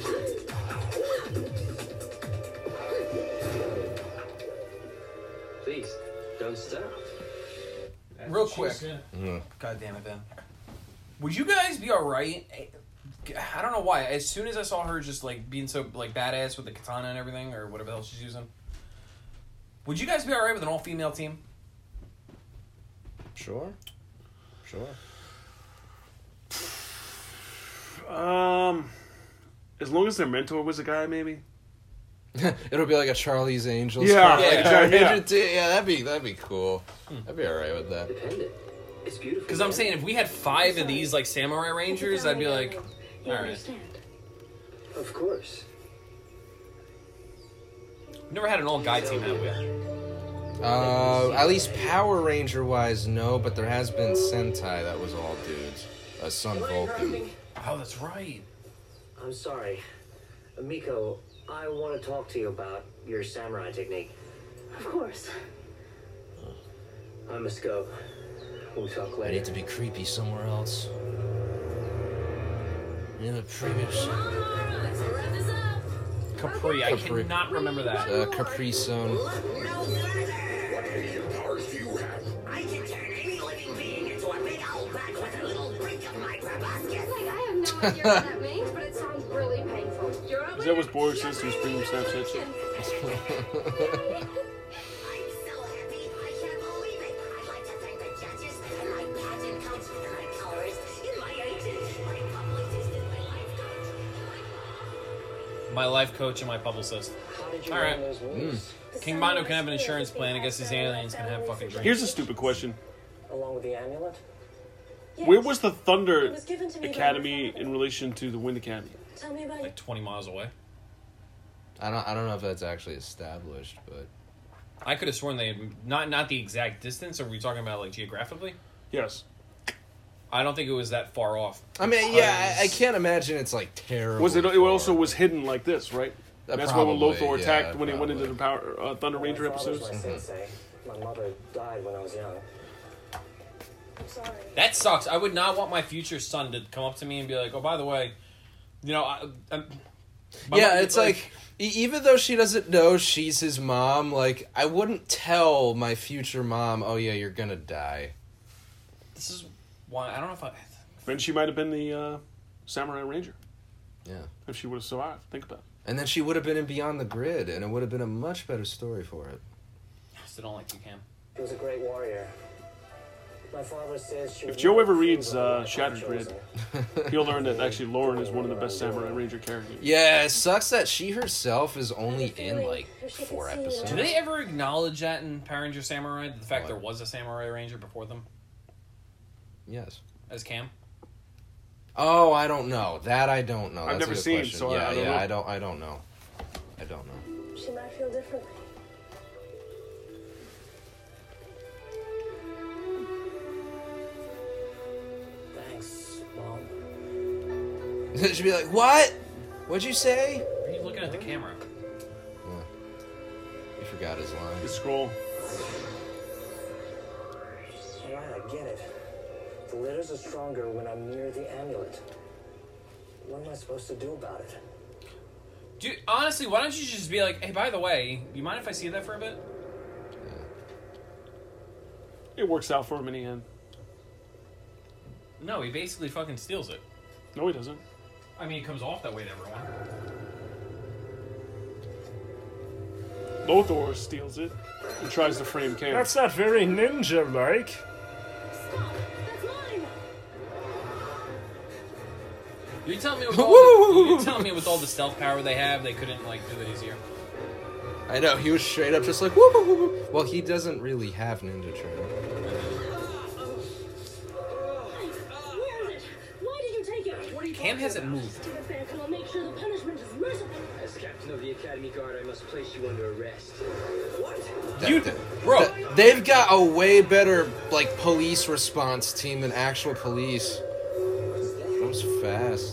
Please, don't stop. Real quick. Mm. God damn it, Ben. Would you guys be alright? I don't know why. As soon as I saw her just like being so like badass with the katana and everything, or whatever else she's using, would you guys be alright with an all-female team? Sure. Sure. As long as their mentor was a guy, maybe. It'll be like a Charlie's Angels. Yeah, like yeah, Charlie yeah. Angel too. Yeah, that'd be cool. I'd be alright with that. Dependent. It's beautiful. Because I'm saying if we had 5 of these like samurai rangers, I'd be like, You alright. understand? Of course. Never had an all-guy team, have we? At least Power Ranger wise, no, but there has been Sentai that was all dudes. Sun Vulcan. Oh, that's right. I'm sorry. Miko, I want to talk to you about your samurai technique. Of course. I must go. We'll talk I later. need to be creepy somewhere else. In a previous Let's wrap this up. Capri. I Capri. cannot remember that. Capri Sun. What alien powers do you have? I can turn any living being into a big old bag with a little brink of my proboscis. Like, I have no idea what that means, but it sounds really painful. You're Is that what Borg says to his premium Snapchat shit? I'm so happy. I can't believe it. I'd like to thank the judges and my pageant coach and my colors in my agent, my publicist, and my life coach. My life coach and my publicist. How did you All right. learn those moves? King Mondo can have an insurance plan. I guess these aliens can have fucking drinks. Here's a stupid question. Along with the amulet? Where was the Thunder It was given to me by Academy my father. in relation to the Wind Academy? Tell me about Like 20 miles away. I don't know if that's actually established, but I could have sworn they not the exact distance. Are we talking about like geographically? Yes. I don't think it was that far off. I mean, yeah, I can't imagine it's like terrible. Was it? It also was hidden like this, right? That's why when Probably, Lothar attacked yeah, when he went into probably. the Power Thunder Ranger My father was episodes. my sensei. My mother died when I was young. I'm sorry. That sucks. I would not want my future son to come up to me and be like, "Oh, by the way, you know, my Yeah, mom- it's like even though she doesn't know she's his mom, like I wouldn't tell my future mom, "Oh yeah, you're gonna die." this is why I don't know if I." Then she might have been the Samurai Ranger. Yeah. If she would have survived. Think about it. And then she would have been in Beyond the Grid, and it would have been a much better story for it. I still don't like you, Cam. He was a great warrior. My father says she If was Joe never ever reads single like Shattered chosen. Grid, he'll learn that actually Lauren is one of the best Samurai Ranger characters. Yeah, it sucks that she herself is only in, like, 4 episodes. Do they ever acknowledge that in Power Ranger Samurai? The fact What? there was a Samurai Ranger before them? Yes. As Cam? Oh, I don't know. That I don't know. I've That's a never good seen, question. so yeah, I don't know. I don't know. I don't know. She might feel differently. Thanks, Mom. She'd be like, "What? What'd you say?" Are you looking at the camera? He forgot his line. The scroll. Alright, I get it. The letters are stronger when I'm near the amulet. What am I supposed to do about it? Dude, honestly, why don't you just be like, hey, by the way, you mind if I see that for a bit? It works out for him in the end. No, he basically fucking steals it. No, he doesn't. I mean, it comes off that way to everyone. Lothar steals it and tries to frame Cam. That's not very ninja-like. Stop! That's mine! You telling me with all the stealth power they have, they couldn't like do that easier? I know, he was straight up just like, whoop, whoop, whoop. Well, he doesn't really have ninja training. Where is it? Why did you take it? What are you Cam hasn't moved. Stay back and I'll make sure the punishment is merciful. As captain of the Academy Guard, I must place you under arrest. What? Bro, They've got a way better, like, police response team than actual police. That was fast.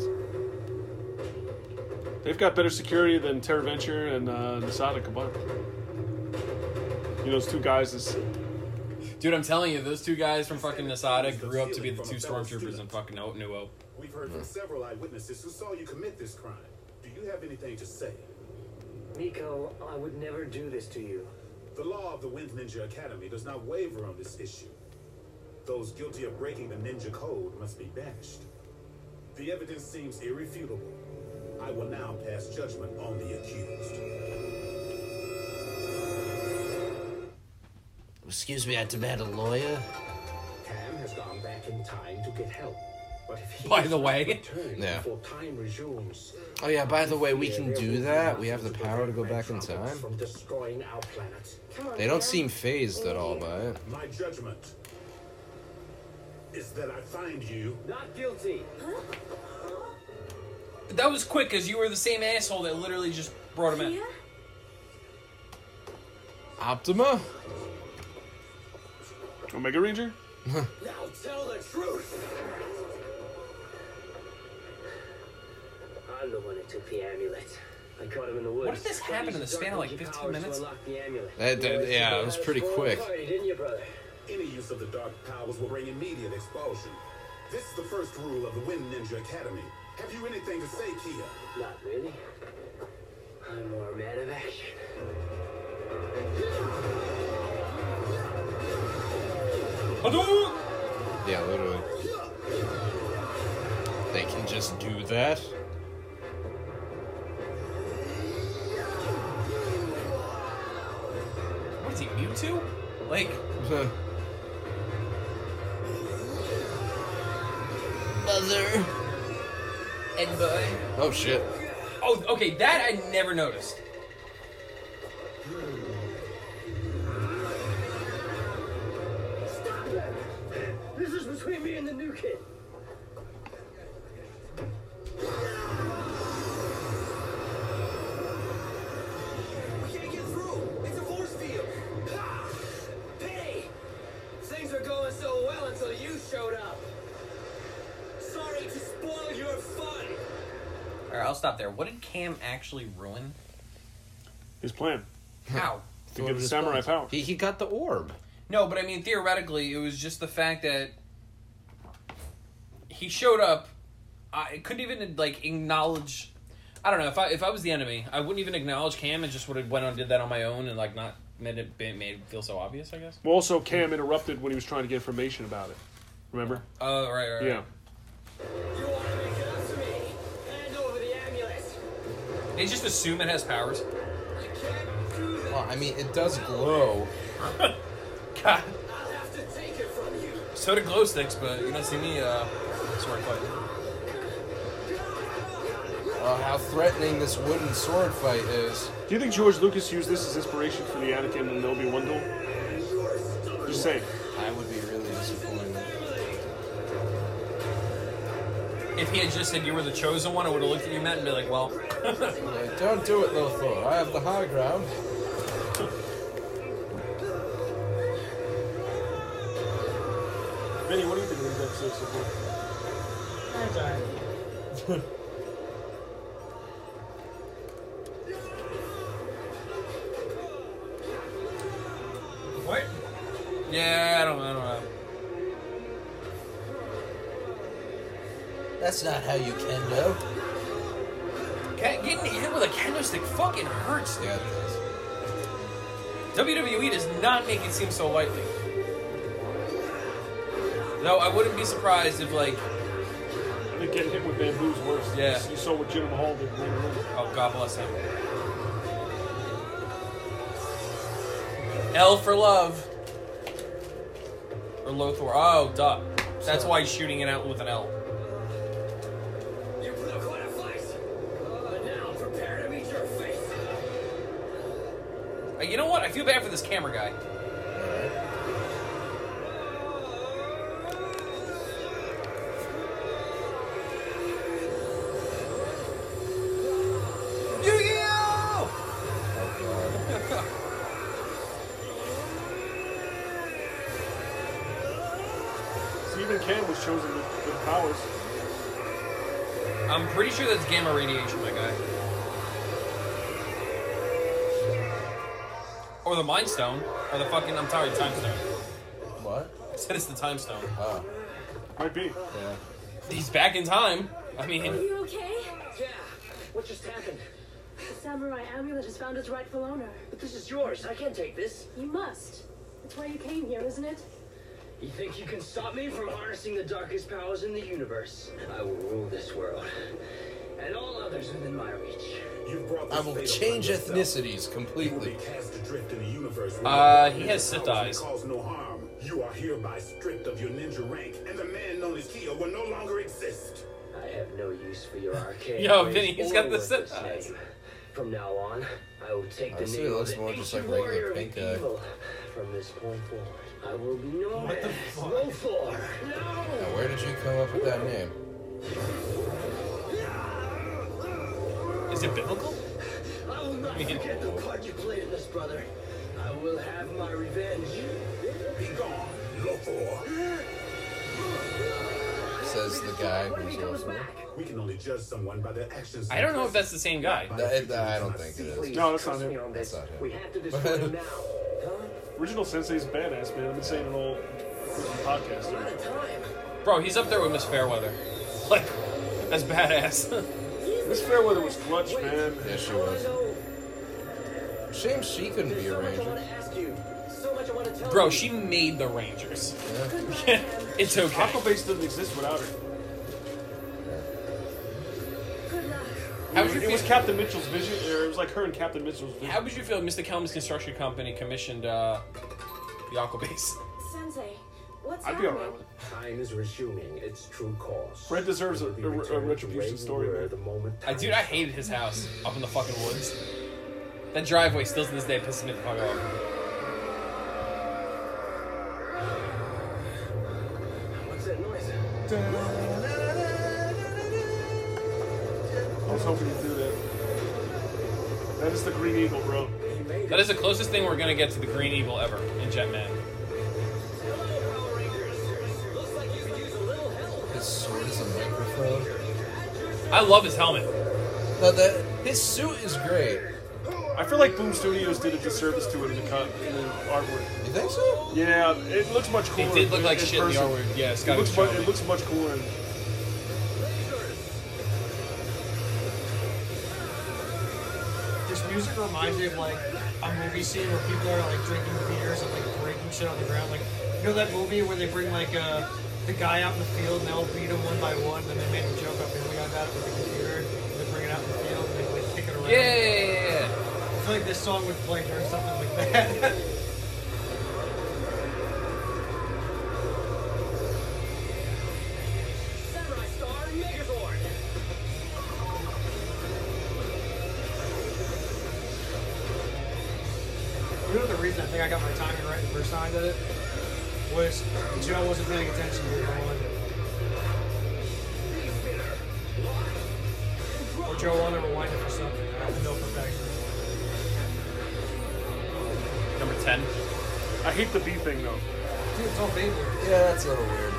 They've got better security than TerraVenture and Nasada combined. You know, those two guys is... Dude, I'm telling you, those two guys from fucking Nasada grew up to be the two stormtroopers in fucking New Hope. We've heard from several eyewitnesses who saw you commit this crime. Do you have anything to say? Miko, I would never do this to you. The law of the Wind Ninja Academy does not waver on this issue. Those guilty of breaking the ninja code must be banished. The evidence seems irrefutable. I will now pass judgment on the accused. Excuse me, I demand a lawyer. Cam has gone back in time to get help. But if he By does the not way. return Yeah. before time resumes, Oh yeah, by the way, we can do that. We have the power to go back in time. from destroying our planet. Come on, They don't Cam. seem phased at all by it. My judgment is that I find you Not guilty. That was quick, because you were the same asshole that literally just brought him in. Yeah? Optima? Omega Ranger? Now tell the truth. I'm the one who took the amulet. I caught him in the woods. What did this happen in the span of like 15 minutes? Yeah, it was pretty quick. Didn't you, brother? any use of the dark powers will bring immediate expulsion. This is the first rule of the Wind Ninja Academy. Have you anything to say, Kia? Not really. I'm more a man of action. Yeah, literally. They can just do that. What is he, Mewtwo? Like, Mother. and boy. Oh shit. Oh, okay, that I never noticed. Stop it! This is between me and the new kid. We can't get through. It's a force field. Ha! Pity. Things were going so well until you showed up. Sorry to spoil your fun. Alright, I'll stop there. What did Cam actually ruin? His plan. How? To get the samurai power. He got the orb. No, but I mean, theoretically, it was just the fact that he showed up. I couldn't even, like, acknowledge... I don't know, if I was the enemy, I wouldn't even acknowledge Cam and just would have went on and did that on my own and, like, not made it feel so obvious, I guess. Well, also, Cam interrupted when he was trying to get information about it. Remember? Oh, right. Yeah. You want to make it up to me? Hand over the They just assume it has powers. Well, I mean, it does glow. God. So do glow sticks, but you don't see me sword fighting. How threatening this wooden sword fight is. Do you think George Lucas used this as inspiration for the Anakin and Obi-Wan duel? Just saying. I would be really disappointed. If he had just said you were the chosen one, I would have looked at you, Matt, and be like, well. Yeah, don't do it, Lothor. I have the high ground. Vinny, what do you think of these episodes so far? That's alright. What? Yeah, I don't know. That's not how you kendo. Getting hit with a kendo stick fucking hurts, dude. Yeah, it does. WWE does not make it seem so lightly. No, I wouldn't be surprised if, like... I think getting hit with bamboo's worse. Yeah. You saw what Jinder Mahal did. Oh, God bless him. L for love. Or Lothor. Oh, duh. That's why he's shooting it out with an L. You put up quite a fight. But now prepare to meet your fate. You know what? I feel bad for this camera guy. Even Ken was chosen with the powers. I'm pretty sure that's gamma radiation, my guy. Or the Mind Stone. Or the fucking, I'm sorry, Time Stone. What? I said it's the Time Stone. Oh. Might be. Yeah. He's back in time. I mean... Are you okay? Yeah. What just happened? The samurai amulet has found its rightful owner. But this is yours. I can't take this. You must. That's why you came here, isn't it? You think you can stop me from harnessing the darkest powers in the universe? I will rule this world. And all others within my reach. You've brought I will change ethnicities completely. Cast adrift in a universe he has Sith eyes. Cause no harm. You are hereby stripped of your ninja rank, and the man known as Kyo will no longer exist. I have no use for your arcane. Yo, ways Vinny, he's or got the Sith worthless eyes. name. From now on, I will take the Honestly, name it of looks the more just ancient like regular warrior of pink guy. evil. From this point forward, I will be known as Lothor. No! Now, where did you come up with that name? Is it biblical? I will not forget the part you played in this, brother. I will have my revenge. Be gone, Lothor. Says the guy who's Lothor. We can only judge someone by their actions. I don't know if that's the same guy. I don't think it is. No, that's not him. That's not him. We have to destroy him now. Original Sensei's badass, man. I've been saying it all podcast. Bro, he's up there with Miss Fairweather. Like, that's badass. Miss Fairweather was clutch, man. Yeah, she was. Shame she couldn't be a ranger. Bro, she made the Rangers. Yeah. It's okay. Aquabase doesn't exist without her. It was Captain Mitchell's vision, or it was like her and Captain Mitchell's vision. How would you feel if Mr. Kelman's construction company commissioned the Aquabase? Sensei, what's I'd be happening? alright with it. Time is resuming its true course. Fred deserves a retribution story, man. Dude, I hated his house up in the fucking woods. That driveway still to this day pisses me the fuck off. What's that noise? I was hoping you'd do that. That is the Green Eagle, bro. That is the closest thing we're gonna get to the Green Eagle ever in Jetman. His sword is a microphone. I love his helmet. No, his suit is great. I feel like Boom Studios did a disservice to it in the artwork. You think so? Yeah, it looks much cooler. It did look like in shit in the person. artwork. Yeah, It Scott looks, was much, showing it me. looks much cooler. This music reminds me of like a movie scene where people are like drinking beers and like breaking shit on the ground. Like, you know that movie where they bring like the guy out in the field and they'll beat him one by one, and they made a joke up and we got that with the computer. And they bring it out in the field and they like kick it around. like, Yeah. I feel like this song would play during something like that. Samurai Star Megazord. You know the reason I think I got my timing right the first time I did it was Joe wasn't paying attention to it going. Or Joe wanted to rewind it for something. I have no perfection. Number 10. I hate the B thing though. Dude, it's all Beyblade. Yeah, that's a little weird.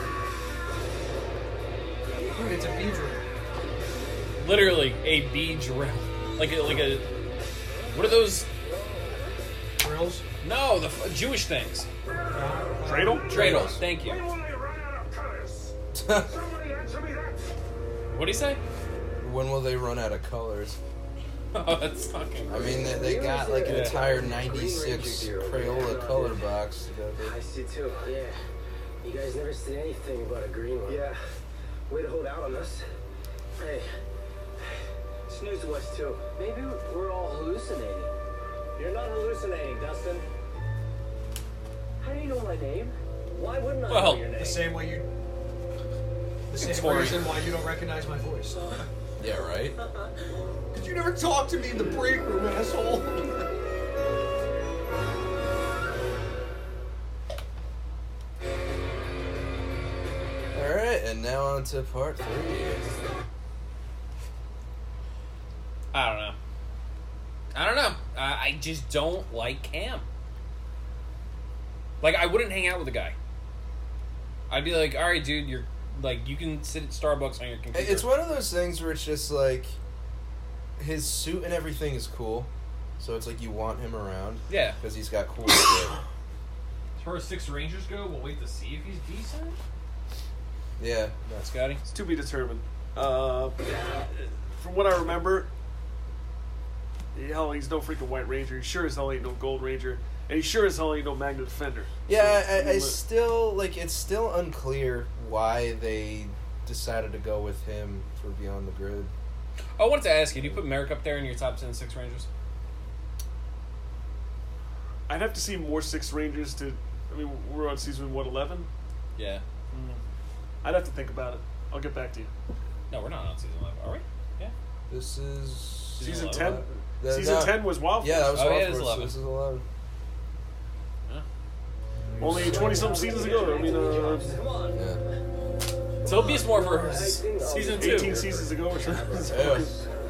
Dude, it's a B drill. Literally a B drill. Like a. What are those? Drills? No, the Jewish things. Dreidel? Dreidels. Thank you. When will they run out of colors? Somebody answer me that. What do you say? When will they run out of colors? Oh, that's fucking. I mean, they got like an entire 96 Crayola color box together. I see too. Yeah. You guys never said anything about a green one. Yeah. Way to hold out on us. Hey. Snooze was too. Maybe we're all hallucinating. You're not hallucinating, Dustin. How do you know my name? Why wouldn't I Well, know your name? The same way you. The same Tori. reason why you don't recognize my voice. Yeah, right? Did you never talk to me in the break room, asshole? Alright, and now on to part 3. I don't know. I just don't like Cam. Like, I wouldn't hang out with the guy. I'd be like, all right, dude, you're like, you can sit at Starbucks on your computer. It's one of those things where it's just like, his suit and everything is cool, so it's like you want him around. Yeah. Because he's got cool shit. As far as 6 Rangers go, we'll wait to see if he's decent. Yeah. Scotty? It's to be determined. From what I remember, hell, he's no freaking White Ranger. He sure as hell ain't no Gold Ranger. And he sure as hell ain't no Magna Defender. Yeah, I still, like, it's still unclear why they decided to go with him for Beyond the Grid. I wanted to ask you, do you put Merrick up there in your top 10 Six Rangers? I'd have to see more Six Rangers to... I mean, we're on season, 11? Yeah. I'd have to think about it. I'll get back to you. No, we're not on season 11, are we? Yeah. This is... Season 11? 10? Season 10 was Wild Force. Yeah, that was Oh, Wild yeah, it is Force, 11. so this is 11. Only 20-something seasons ago. I mean, Yeah. So Beast Morpher season 2. 18 seasons ago or something. Yeah.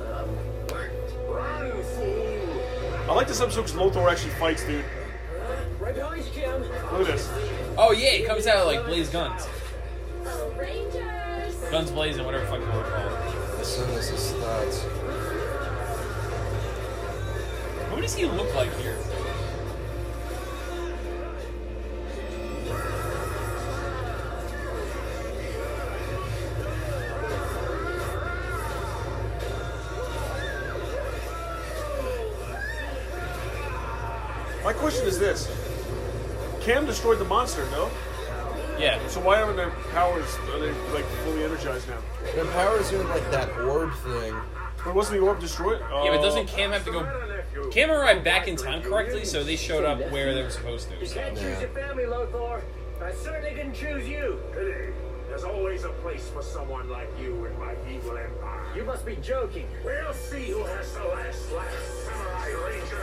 I like this episode because Lothar actually fights, dude. Right behind you, Cam. Look at this. Oh, yeah, he comes out like Blaze Guns. Rangers! Guns blazing, whatever the fuck you want to call it. As soon as his thoughts. Who does he look like here? My question is this. Cam destroyed the monster, no? Yeah. So why aren't their powers, are they, like, fully energized now? Their powers doing, like, that orb thing. But wasn't the orb destroyed? Yeah, but doesn't Cam have to go... Cam arrived back in time correctly, so they showed up where they were supposed to. You So. can't choose your family, Lothar. I certainly didn't choose you. Pity. There's always a place for someone like you in my evil empire. You must be joking. We'll see who has the last laugh, Samurai Ranger.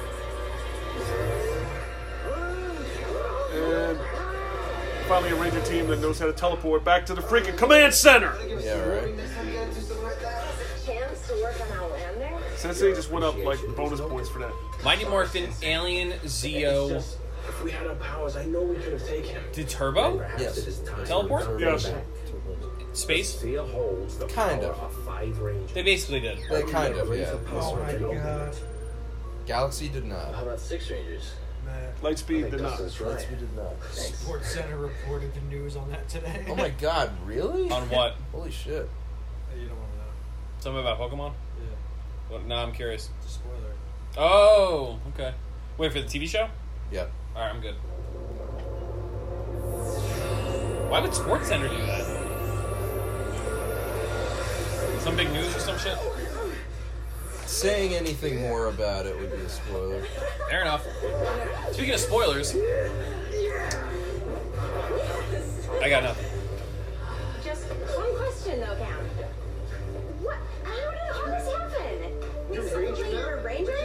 And finally a Ranger team that knows how to teleport back to the freaking command center! Yeah, right? Chance to work on our landing? Sensei just went up, like, bonus points for that. Mighty Morphin, Alien, Zeo. If we had our powers, I know we could have taken him. Did Turbo? Yes. Teleport? Yes. Space? Seal holds the Kind power of. 5 Rangers. They basically did. They kind of, yeah. Oh my god. Galaxy did not. How about Six Rangers? Lightspeed did not. Galaxy did not. Sports Center reported the news on that today. Oh my god, really? On what? Holy shit. You don't want to know. Something about Pokemon? Yeah. What? No, I'm curious. It's a spoiler. Oh, okay. Wait, for the TV show? Yep. Alright, I'm good. Why would Sports Center do that? Some big news or some shit? saying anything more about it would be a spoiler. Fair enough. Speaking of spoilers, I got nothing. Just one question, though, Cam. What? How did all this happen? We suddenly were Rangers?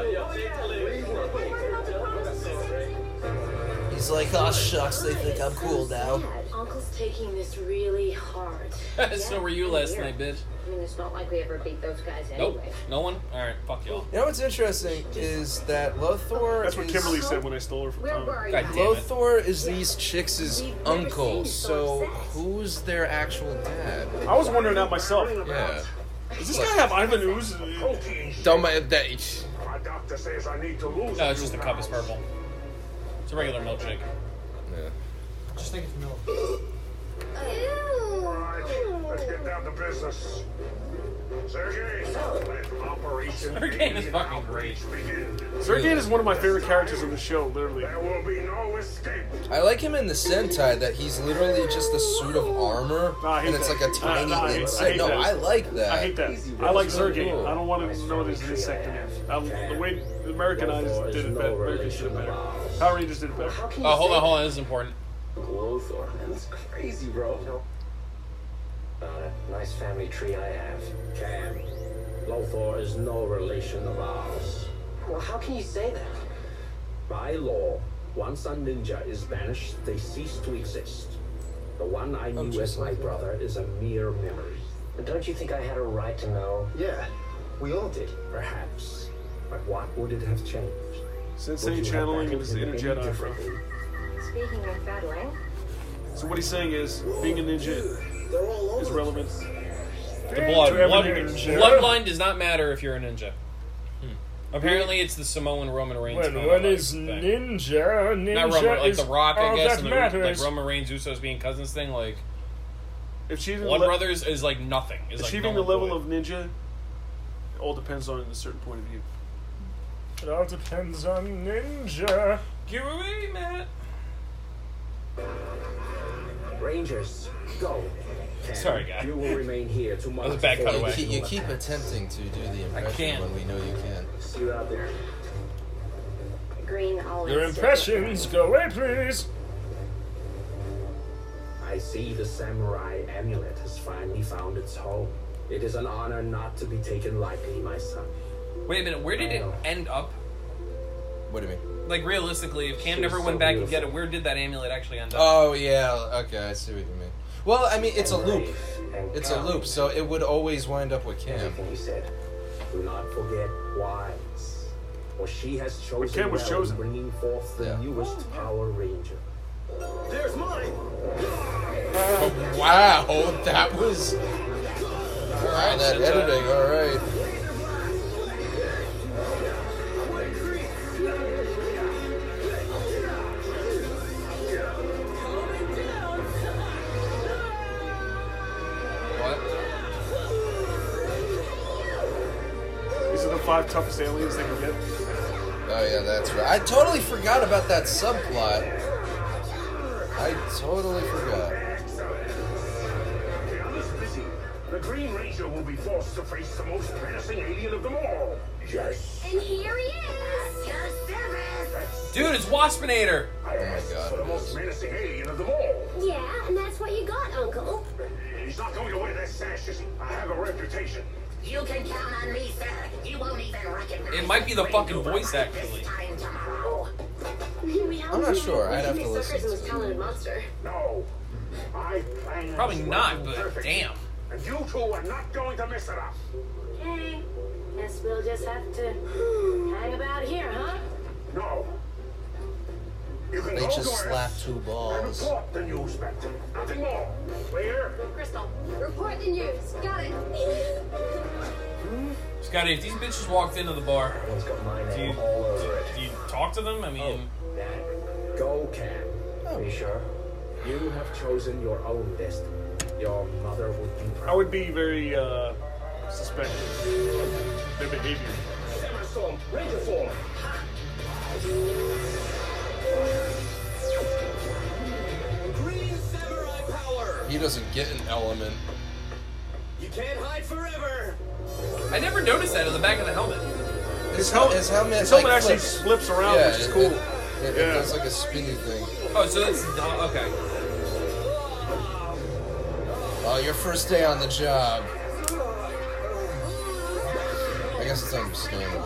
He's like, oh shucks, they think I'm cool now. Uncle's taking this really hard. So were you last night, bitch. I mean, it's not like we ever beat those guys Nope. anyway. No one? Alright, fuck y'all. You know what's interesting is that Lothor That's what is... Kimberly said when I stole her from Tom. God damn it. Lothor is these chicks' uncle, so who's their actual dad? I was wondering that myself. Yeah. Does this guy have Ivan Ooze? Don't mind that. My doctor says I need to lose. No, it's just the cup is purple. It's a regular milkshake. Yeah. Just think it's milk. Alright, let's get down to business. Sergey, let Operation Sergey is fucking great. begin. Sergey is one of my favorite characters in the show, literally. There will be no escape. I like him in the Sentai that he's literally just a suit of armor, No, I hate and it's that. like a tiny I hate insect. No, that. I like that. I hate that. I like Sergey. cool. I don't want to know there's an insect in it. The way the Americanized did it better. Americans did it better. Power Rangers did it better. Oh, hold on. This is important. Lothor, man, that's crazy, bro. Nice family tree I have. Cam, Lothor is no relation of ours. Well, how can you say that? By law, once a ninja is banished, they cease to exist. The one I knew as my brother is a mere memory. But don't you think I had a right to know? Yeah, we all did. Perhaps. But what would it have changed? Sensei channeling and his inner Jedi, bro. Speaking of battling, So what he's saying is, being a ninja is relevant. The blood. To every ninja. Bloodline does not matter if you're a ninja. Apparently, it's the Samoan Roman Reigns. Well, what is ninja? Ninja Not Roman, like is The Rock, I all guess, that and matters. like Roman Reigns, Usos being cousins thing. Like Achieving Blood the Brothers is like nothing. Is achieving like the level of ninja, it all depends on a certain point of view. It all depends on ninja. Get away, Matt. Rangers, go. Cam, Sorry, guy. You will remain here to That was a bad cutaway. You keep attempting to do the impression can't. when we know you can. See you out there. green always. Your impressions, go away, please. I see the samurai amulet has finally found its home. It is an honor not to be taken lightly, my son. Wait a minute. Where did it end up? What do you mean? Like realistically, if Cam She was never so went back and beautiful. get it, where did that amulet actually end up? Oh yeah, okay, I see what you mean. Well, I mean, it's a loop. Brave and It's a kind. loop, so it would always wind up with Cam. Everything he said. Do not forget Wise. For she has chosen Cam was well chosen. in bringing forth the newest Power Ranger. There's mine! Wow, that was. Wow, that editing, alright. These are the 5 toughest aliens they can get. Oh yeah, that's right. I totally forgot about that subplot. I totally forgot. The Green Ranger will be forced to face the most menacing alien of them all. Yes. And here he is. Your service! Dude, it's Waspinator. I asked for the most menacing alien of them all. Yeah, and that's what you got, Uncle. He's not going to wear that sash. I have a reputation. You can count on me, sir. You won't even recognize It might be the fucking voice, this actually. time tomorrow. I'm not sure. I'd have to listen Suckers to was talented monster. No. I planned Probably this not, well but perfectly. damn. And you two are not going to mess it up. Okay, guess we'll just have to hang about here, huh? No. You can They go just to slap us 2 and balls. report the news back to me. Nothing more. Clear? Crystal, report the news. Got it. Scotty, if these bitches walked into the bar, One's got my do you, name all over it. do you talk to them? I mean, Dad, go, Cam. Are you sure? You have chosen your own destiny. Your mother would be proud. I would be very suspect of their behavior. Storm, Ranger form. Green samurai power! He doesn't get an element. You can't hide forever! I never noticed that on the back of the helmet. His helmet actually flips. flips around, Yeah, which is cool. It does like a spinny thing. Oh, so that's okay. Oh, your first day on the job. I guess it's understandable.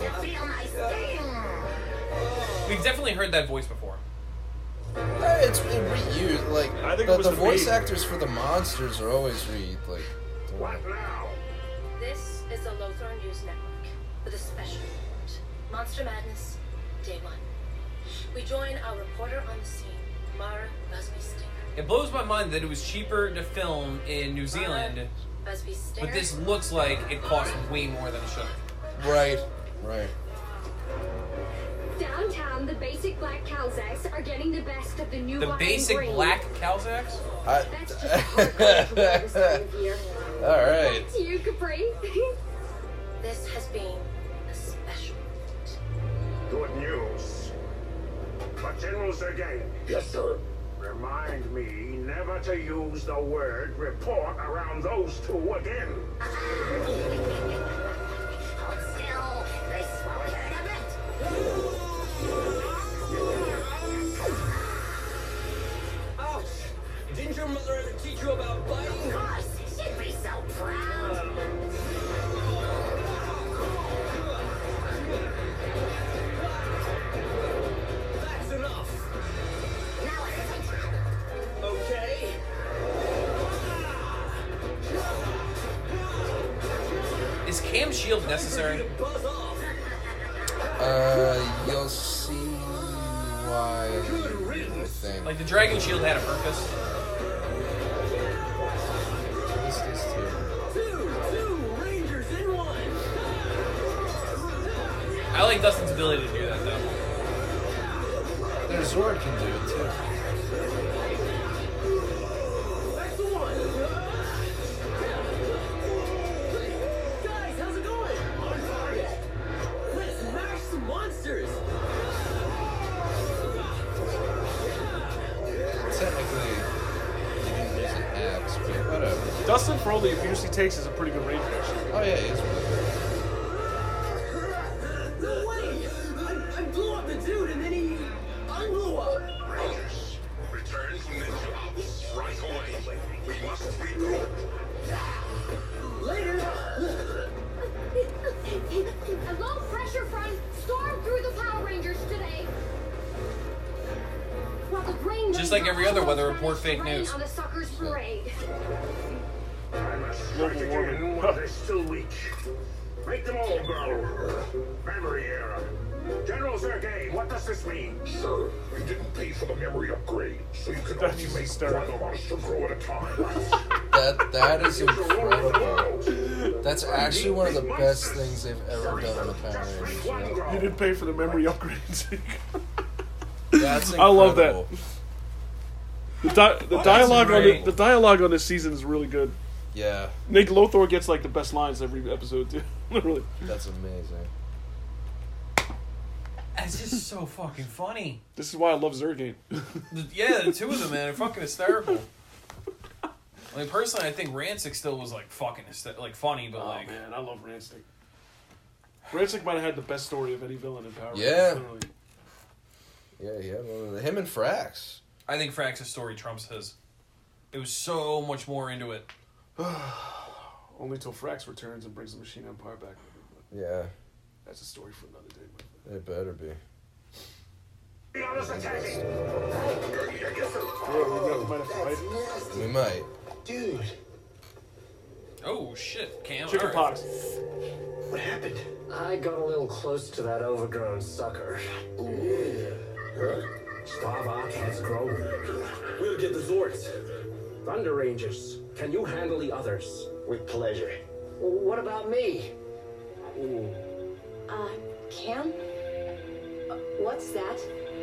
We've definitely heard that voice before. It's reused. Like I think the voice actors for the monsters are always What now? This is the Lothar News Network with a special report. Monster Madness, Day 1. We join our reporter on the scene, Mara Busby Stinger. It blows my mind that it was cheaper to film in New Zealand, Busby Stinger. but this looks like it cost way more than it should. Right. Downtown, the basic black Calzacs are getting the best of the new The wine basic breed. black Calzacs? That's just a hard code for this time of year. All right. It's you, Capri. This has been a special Good news. But General Sergei. Yes, sir. Remind me never to use the word report around those two again. Hold still. This won't hurt a bit. Ouch! Didn't your mother ever teach you about biting? Of course, she'd be so proud. That's enough. Now it isn't. Okay. Is Cam Shield necessary? Buzz off. You'll see why. I think. Like the Dragon Shield had a purpose. These two. Two Rangers in one. I like Dustin's ability to do that though. Their Zord can do it too. That's the one. Guys, how's it going? On target. Let's smash some monsters. Technically, he didn't use an axe, but whatever. Dustin, for all the abuse he takes, is a pretty good ranger. Oh yeah, he is really good. No way! I blew up the dude and then he unblew up. Rangers, return to Ninja Ops right away. We must regroup. Later. A low pressure front stormed through the Power Rangers today. While the brain Just like every other weather report, fake rain news. on the suckers parade. I must strike again while they're still weak. Make them all go. Memory era. General Sergei, what does this mean? Sir, we didn't pay for the memory upgrade, so you can only make one monster grow at a time. That is incredible. That's actually one of the best things they've ever done on the Power Rangers. You didn't pay for the memory upgrades. That's I love that. incredible. The dialogue on this season is really good. Yeah, Nick Lothar gets like the best lines every episode too. Literally. that's amazing. It's just so fucking funny. This is why I love Zergate. Yeah, the two of them, man, are fucking hysterical. I mean, personally, I think Rancic still was like fucking funny, but like, man, I love Rancic. Rancic might have had the best story of any villain in Power Rangers. Yeah. Literally. Yeah, him and Frax. I think Frax's story trumps his. It was so much more into it. Only till Frax returns and brings the Machine Empire back. Yeah, That's a story for another day. it better be. We might have to fight. We might. Dude, Oh shit, Cam. Chicken all right. pox. What happened? I got a little close to that overgrown sucker. Slavok has grown. We'll get the Zords. Thunder Rangers, can you handle the others? with pleasure. What about me? Cam? What's that?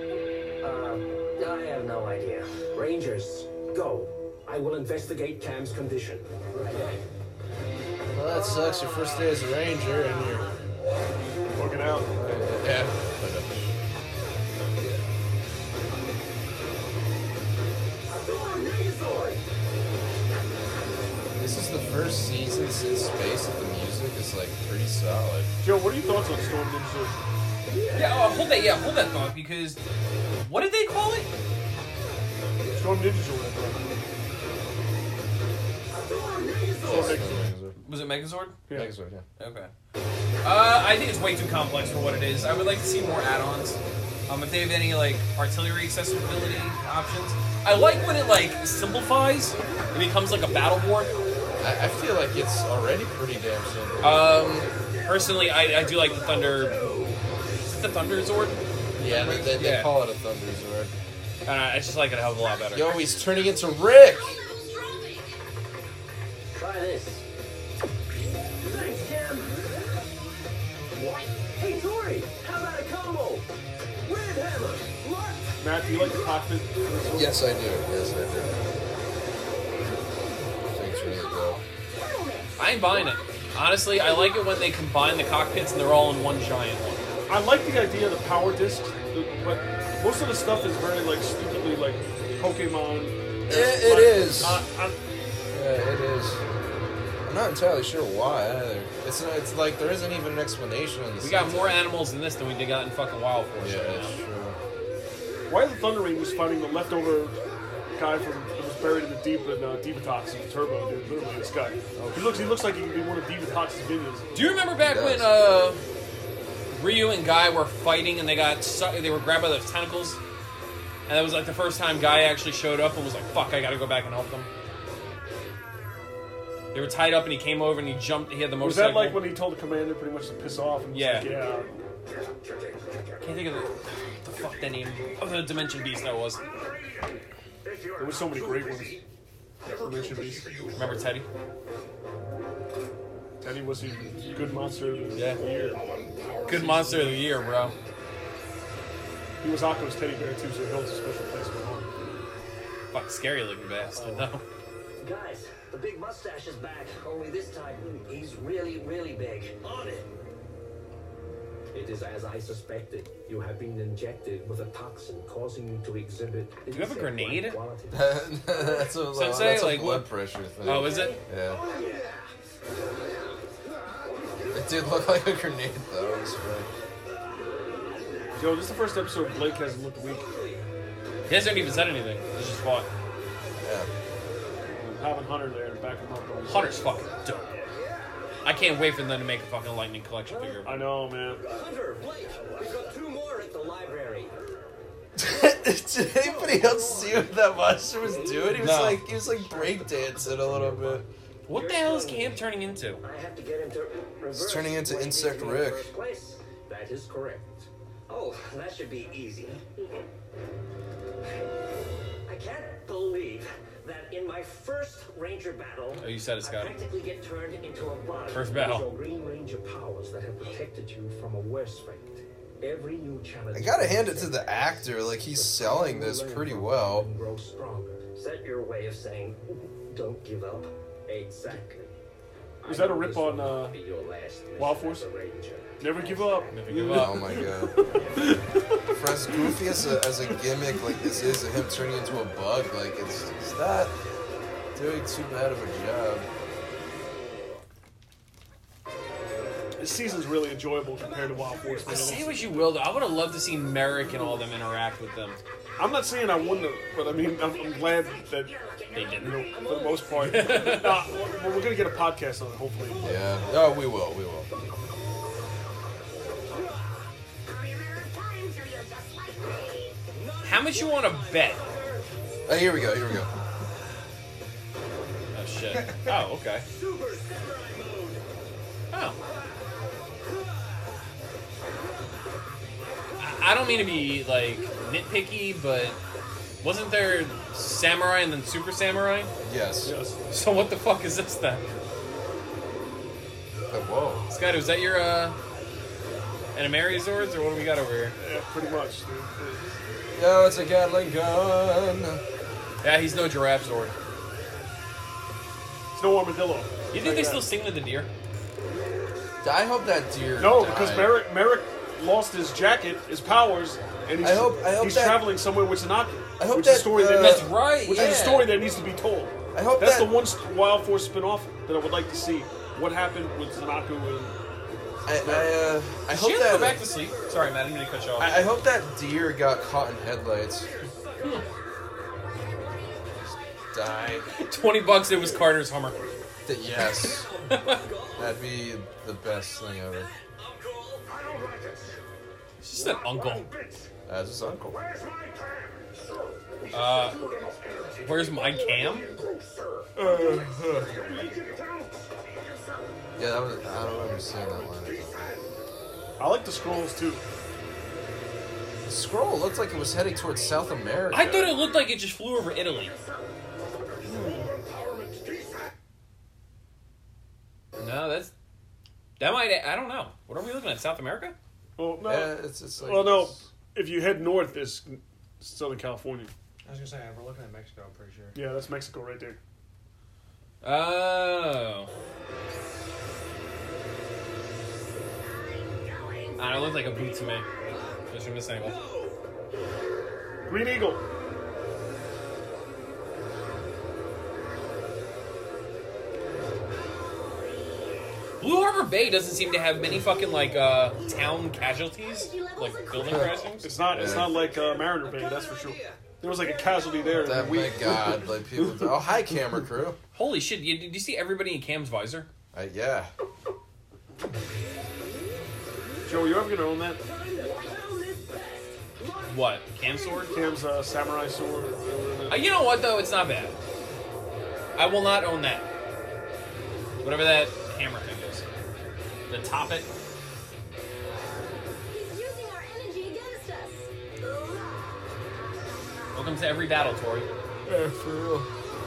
I have no idea. Rangers, go. I will investigate Cam's condition. Well, that sucks. Your first day as a ranger and you're Working out. yeah. This is the first season since Space that the music is is like pretty solid. Joe, what are your thoughts on Storm Ninja Sword? Hold that thought, because what did they call it? Storm Ninja Sword. Was it Megazord? Yeah. Megazord, yeah. Okay. I think it's way too complex for what it is. I would like to see more add-ons. If they have any like artillery accessibility options. I like when it like simplifies. It becomes like a battle board. I feel like it's already pretty damn simple. Personally, I do like the Thunder. Is it the Thunder Zord? Yeah, they call it a Thunder Zord. I just like it a hell of a lot better. Yo, he's turning into Rick! Try this. Thanks, Jim. What? Hey, Tori, how about a combo? Red hammer, Mark. Matt, do you like the cockpit? Yes, I do. Yes, I do. Thanks, really dope. I ain't buying it. Honestly, I like it when they combine the cockpits and they're all in one giant one. I like the idea of the power disc, but most of the stuff is very like stupidly like Pokemon. It is. Yeah, it is. I'm not entirely sure why either. It's like there isn't even an explanation on this. We got more animals in this than we got in fucking Wild Force. Yeah, right that's now. true. Why are the Thunder Rangers fighting the leftover guy from that was buried in the Divatox in the Turbo? Dude, literally this guy. He looks like he could be one of Divatox's minions. Do you remember back when Ryu and Guy were fighting and they were grabbed by those tentacles? And that was like the first time Guy actually showed up and was like, fuck, I gotta go back and help them. They were tied up and he came over and he jumped, he had the motorcycle. Was that like when he told the commander pretty much to piss off? And Yeah. Like, yeah. Can't think of the fuck that name of the Dimension Beast that was. There were so many great ones. Dimension Beast. Remember Teddy? Teddy was the good monster of the year. Good monster of the year, bro. He was Akko's teddy bear too, so he holds a special place in my heart. Fuck, scary looking bastard, though. Guys, the big mustache is back. Only this time, he's really, really big. On it. It is as I suspected. You have been injected with a toxin causing you to exhibit. Do you have a grenade? That's a like blood pressure thing. Oh, is it? Yeah. It did look like a grenade, though. It was Joe, this is the first episode Blake hasn't looked weak. He hasn't even said anything. He just fought. Yeah. Having Hunter there to back him up. Hunter's fucking dope. I can't wait for them to make a fucking Lightning Collection figure. I know, man. Hunter, Blake, we've got 2 more at the library. Did anybody else see what that monster was doing? He was No. like breakdancing a little bit. What the hell is Camp turning into? I have to get him to reverse. It's turning into what he Insect did in the Rick. first place. That is correct. Oh, that should be easy. I can't believe that in my first Ranger battle, Oh, you said it, I Scotty. practically get turned into a bug. First battle. These are Green Ranger powers that have protected you from a worse fate. Every new challenge. I gotta hand it to the actor. Like, he's selling this pretty well. Grow stronger. Set your way of saying, "Don't give up." Exactly. Was that a rip on Be your last mission Wild Force? as a Ranger. Never give up. Never give up. Oh my god. For as goofy as a gimmick like this is, of him turning into a bug, like, it's not doing too bad of a job. This season's really enjoyable compared to Wild Force. Man. Say what you will, though. I would have loved to see Merrick and all them interact with them. I'm not saying I wouldn't have, but I mean, I'm glad that They didn't. you know, for the most part. We're gonna get a podcast on it, hopefully. Yeah. Oh, we will. We will. How much you want to bet? Oh, here we go. Here we go. Oh, shit. Oh, okay. Oh. I don't mean to be, like, nitpicky, but wasn't there Samurai and then Super Samurai? Yes. So what the fuck is this then? Whoa. Scotty, was that your, Animari Zords, or what do we got over here? Yeah, pretty much. Dude. Yo, it's a Gatling gun. Yeah, he's no Giraffe Zord. It's no armadillo. You think they still sing with the deer? I hope that deer. No, died. because Merrick lost his jacket, his powers, and he's, I hope he's that- traveling somewhere with Sanaki. I hope which is a that, story That's right, Which yeah. is a story that needs to be told. I hope That's that- the one Wild Force spinoff that I would like to see. what happened with Zanaku and... I Did hope she ever that go back to sleep? Sorry, Matt, I didn't mean to cut you off. I hope that deer got caught in headlights. Die. $20, it was Carter's Hummer. Yes. That'd be the best thing ever. She said uncle. That's his uncle. Where's my cam? Yeah, that was, I don't remember seeing that line. I like the scrolls, too. The scroll looked like it was heading towards South America. I thought it looked like it just flew over Italy. No, that might, I don't know. What are we looking at, South America? Well, no. Yeah, it's like... Well, no. If you head north, it's Southern California. I was gonna say we're looking at Mexico. I'm pretty sure. Yeah, that's Mexico right there. Oh. I don't know, it looked like a boot to me. Just from this angle. Green Eagle. Blue Harbor Bay doesn't seem to have many fucking like town casualties, like building crashings. It's not like Mariner Bay, that's for sure. There was like a casualty there. That, my God, like people... Oh, hi, camera crew. Holy shit, did you see everybody in Cam's visor? Yeah. Joe, you ever gonna own that? What? Cam's sword? Cam's samurai sword. You know what, though? It's not bad. I will not own that. Whatever that hammer thing is. The top it. He's using our energy against us. Welcome to every battle, Tori. Yeah, for real.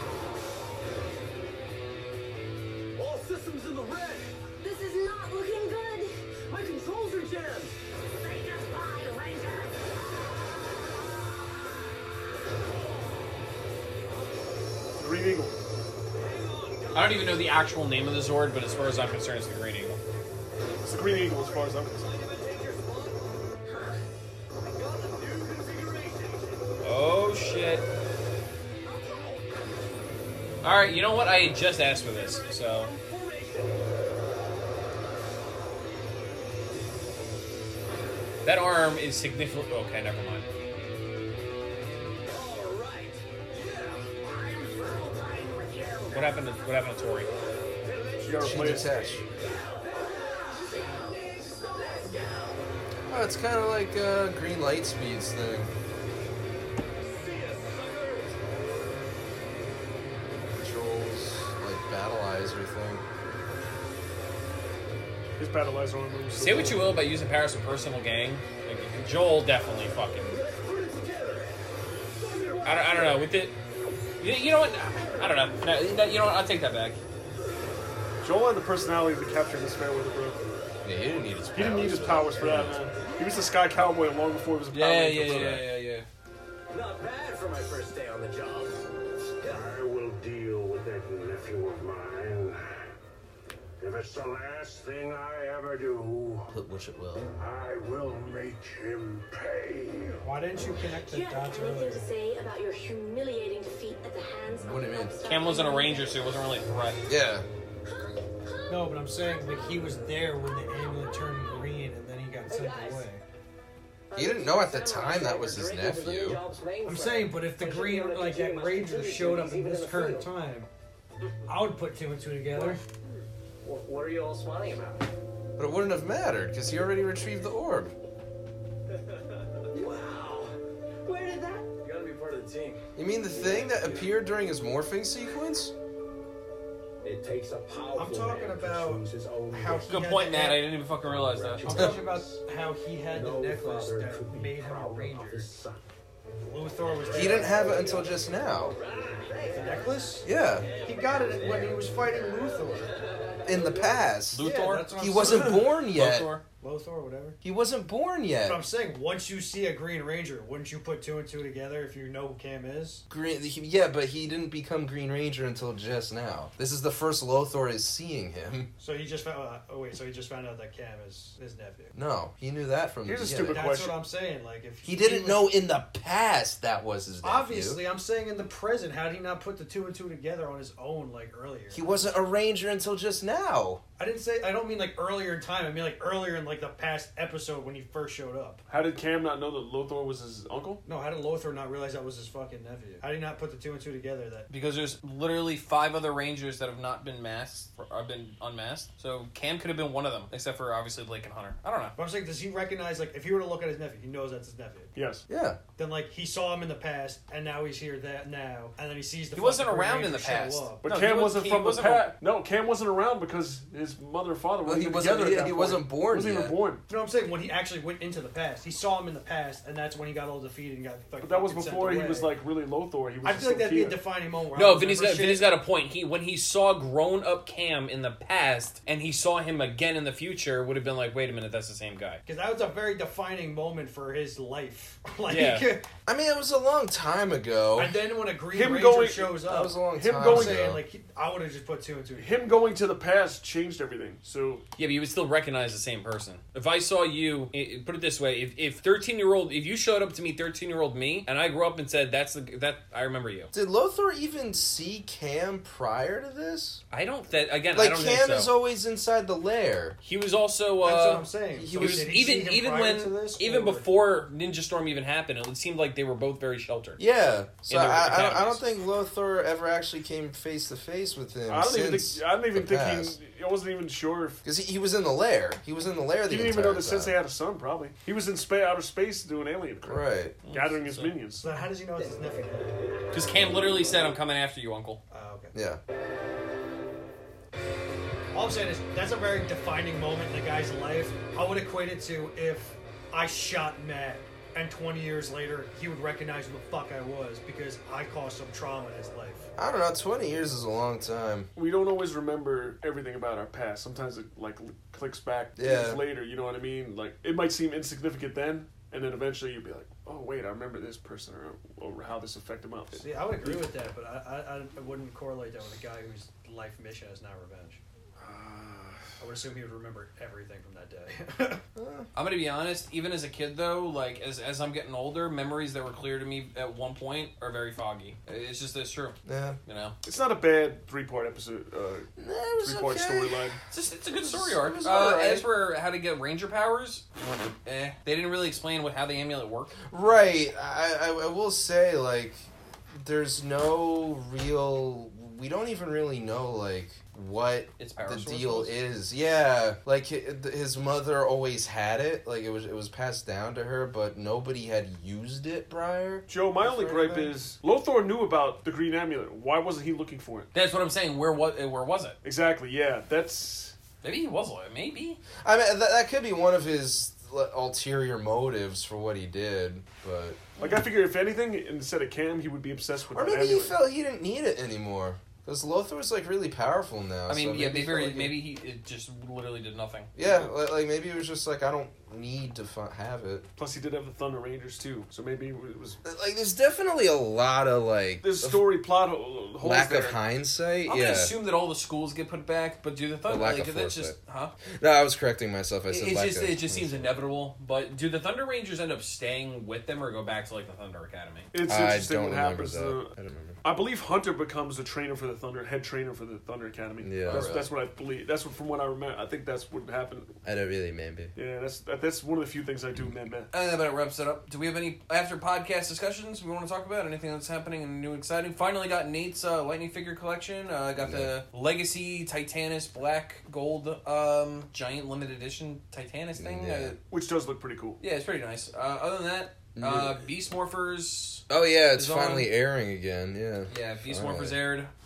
All systems in the red. This is not looking good. My controls are jammed. Green Eagle. I don't even know the actual name of the Zord, but as far as I'm concerned, it's the Green Eagle. It's the Green Eagle as far as I'm concerned. Oh, shit. Alright, you know what? I had just asked for this, so... That arm is significant... Okay, never mind. What happened to Tori? She got replaced. Detached. Oh, it's kind of like Green Light Speed's thing. Joel's like battleizer thing. His battleizer arm moves. Say what you will about using Paris for personal gain. Like, Joel definitely fucking... I don't know. With it... You know what? I don't know. No, you know what? I'll take that back. Joel had the personality to capture his Fairweather, bro. Yeah, he didn't need his powers. He didn't need his powers for that, man. He was the Sky Cowboy long before he was a Power Ranger. Yeah. Not bad for my first day on the job. I will deal with that nephew of mine. If it's the last thing I ever do, Which it will. I will make him pay. Why didn't you connect the Do you have dots anything earlier? to say about your humiliating defeat at the hands of What do you mean? Cam wasn't a ranger, so it wasn't really a threat. Yeah. No, but I'm saying like he was there when the amulet turned green and then he got sent away. He didn't know at the time that was his nephew. I'm saying, but if the green, like that ranger showed up in this current time, I would put two and two together. What are you all smiling about? But it wouldn't have mattered, because he already retrieved the orb. Wow. Where did that? You gotta be part of the team. You mean the thing that appeared during his morphing sequence? It takes a powerful I'm talking man to about choose his own how destiny. he Good had point, the Matt. ne- I didn't even fucking realize that. I'm talking about how he had the No necklace father that could be made him a prouder of ranger. his son. Luthor was He didn't have it until just now. the necklace. Yeah. He got it when he was fighting Luthor. In the past. Luthor? that's what He I'm wasn't saying. born yet. Luthor? Lothar, whatever. He wasn't born yet. But I'm saying, once you see a Green Ranger, wouldn't you put 2 and 2 together if you know who Cam is? Yeah, but he didn't become Green Ranger until just now. This is the first Lothar is seeing him. So he just found. So he just found out that Cam is his nephew. No, he knew that from the beginning. Here's a stupid question. That's what I'm saying. Like, if he didn't know in the past that was his nephew. Obviously, I'm saying in the present, how did he not put the 2 and 2 together on his own, like earlier? He wasn't a Ranger until just now. I don't mean like earlier in time. I mean like earlier in like the past episode when he first showed up. How did Cam not know that Lothar was his uncle? No, how did Lothar not realize that was his fucking nephew? How did he not put the 2 and 2 together? Because there's literally 5 other Rangers that have not been masked, or have been unmasked. So Cam could have been one of them, except for obviously Blake and Hunter. I don't know. But I'm saying, does he recognize, like, if he were to look at his nephew, he knows that's his nephew? Yes. Yeah. Then, like, he saw him in the past, and now he's here now, and then he sees the. He wasn't around in the past. But no, Cam wasn't from the past. No, Cam wasn't around because his mother and father were together. He wasn't born. He wasn't even born. You know what I'm saying? When he actually went into the past, he saw him in the past, and that's when he got all defeated and got. But that was before he was like really Lothar. He was. I feel like that'd be a defining moment. No, Vinny's got a point. When he saw grown up Cam in the past, and he saw him again in the future, would have been like, wait a minute, that's the same guy. Because that was a very defining moment for his life. Like, yeah. I mean, it was a long time ago. And then when a Green Ranger shows up, that was a long time ago. Saying, like, I would have just put 2 and 2. Him going to the past changed everything. So yeah, but you would still recognize the same person. If I saw you, put it this way: if you showed up to me, 13-year-old me, and I grew up and said that I remember you. Did Lothar even see Cam prior to this? I don't. I don't Cam think so. is always inside the lair. He was also. That's what I'm saying. He was even before Ninja Storm even happened. It seemed like they were both very sheltered. Yeah, so I don't think Lothar ever actually came face to face with him. I don't even think I wasn't even sure because he was in the lair. He was in the lair. He didn't even know the Sensei had a son. Probably he was in outer space doing alien crap. Right, gathering his minions. So how does he know it's his nephew? Because Cam literally said, "I'm coming after you, Uncle." Okay. Yeah. All I'm saying is that's a very defining moment in the guy's life. I would equate it to if I shot Matt and 20 years later he would recognize who the fuck I was because I caused some trauma in his life. I don't know, 20 years is a long time. We don't always remember everything about our past. Sometimes it like clicks back years later, you know what I mean? Like it might seem insignificant then, and then eventually you'll be like, oh wait, I remember this person or how this affected my life. See, I would agree with that, but I wouldn't correlate that with a guy whose life mission is now revenge. I would assume he would remember everything from that day. I'm gonna be honest. Even as a kid, though, like as I'm getting older, memories that were clear to me at one point are very foggy. It's true. Yeah, you know. It's not a bad 3-part episode. 3-part storyline. It's a good story arc. Right. As for how to get Ranger powers, they didn't really explain how the amulet worked. Right. I will say, like, there's no real. We don't even really know, like, what the deal is. Yeah, like his mother always had it. Like it was passed down to her, but nobody had used it prior. Joe, my only gripe is Lothar knew about the green amulet. Why wasn't he looking for it? That's what I'm saying. Where was it? Exactly. Yeah, that's maybe he was. Maybe. I mean, that could be one of his ulterior motives for what he did, but like I figured, if anything, instead of Cam, he would be obsessed with. Or maybe he felt he didn't need it anymore. Because Lothar was, like, really powerful now. I mean, so yeah, maybe he just literally did nothing. Yeah, like, maybe it was just, like, I don't need to have it. Plus, he did have the Thunder Rangers, too. So maybe it was... Like, there's definitely a lot of, like... There's story plot holes lack there. of hindsight, I'm gonna assume that all the schools get put back, but do the Thunder... Lack of that's just... Huh? No, I was correcting myself. I said it just seems inevitable, but do the Thunder Rangers end up staying with them or go back to, like, the Thunder Academy? It's interesting what happens. I don't remember. I believe Hunter becomes the trainer for the Thunder, head trainer for the Thunder Academy. Yeah, that's what I believe. That's what, from what I remember. I think that's what happened. I don't really remember. Yeah, that's one of the few things I do remember. That about wraps it up. Do we have any after podcast discussions we want to talk about? Anything that's happening and new and exciting? Finally got Nate's Lightning figure collection. Got the Legacy Titanus Black Gold giant limited edition Titanus thing, which does look pretty cool. Yeah, it's pretty nice. Other than that, Beast Morphers. Oh yeah, it's finally airing again. Yeah. Yeah, Beast Morphers aired.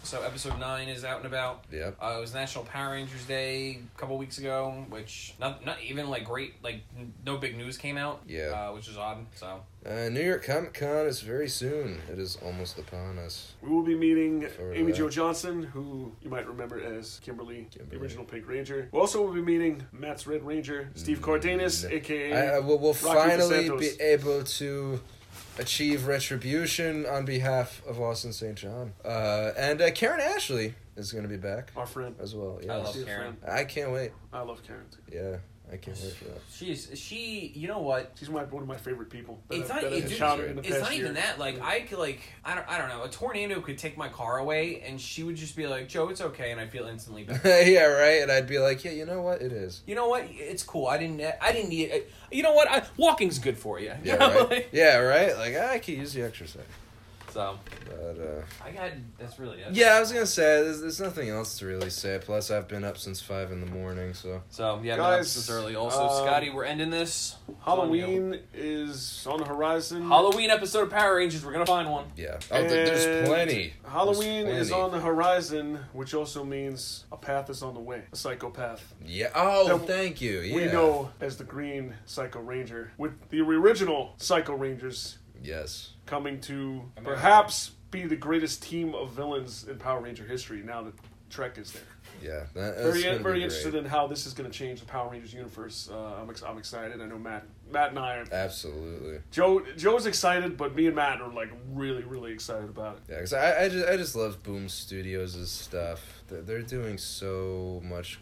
So episode 9 is out and about. Yep. It was National Power Rangers Day a couple weeks ago, which not even like great, like no big news came out. Yeah. Which is odd. So. New York Comic Con is very soon. It is almost upon us. We will be meeting Amy that. Jo Johnson, who you might remember as Kimberly, the original Pink Ranger. We also will be meeting Matt's Red Ranger, Steve Cardenas, a.k.a. We'll Rocky finally DeSantos. be able to achieve retribution on behalf of Austin St. John. And Karen Ashley is going to be back. Our friend. As well. Yeah. I love Karen. I can't wait. I love Karen, too. Yeah. I can't wait for that. She, you know what? She's one of my favorite people. It's not even that. Like, I could, like, I don't know. A tornado could take my car away, and she would just be like, Joe, it's okay, and I'd feel instantly better. Yeah, right? And I'd be like, yeah, you know what? It is. You know what? It's cool. I didn't need it. You know what? Walking's good for you. Yeah, right? Yeah, right? Like, I could use the exercise. So, but, that's really it. Yeah, I was gonna say, there's nothing else to really say. Plus, I've been up since 5 in the morning, so. So, yeah, guys, been up since early. Also, Scotty, we're ending this. Halloween is on the horizon. Halloween episode of Power Rangers. We're gonna find one. Yeah. Oh, there's plenty. Halloween is on the horizon, which also means a path is on the way. A psychopath. Yeah. Oh, thank you. Yeah. We know as the Green Psycho Ranger, with the original Psycho Rangers. Yes. Coming to perhaps be the greatest team of villains in Power Ranger history now that Trek is there. Yeah, that's very interested in how this is going to change the Power Rangers universe. I'm excited. I know Matt and I are. Absolutely. Joe's excited, but me and Matt are like really, really excited about it. Yeah, because I just love Boom Studios' stuff. They're doing so much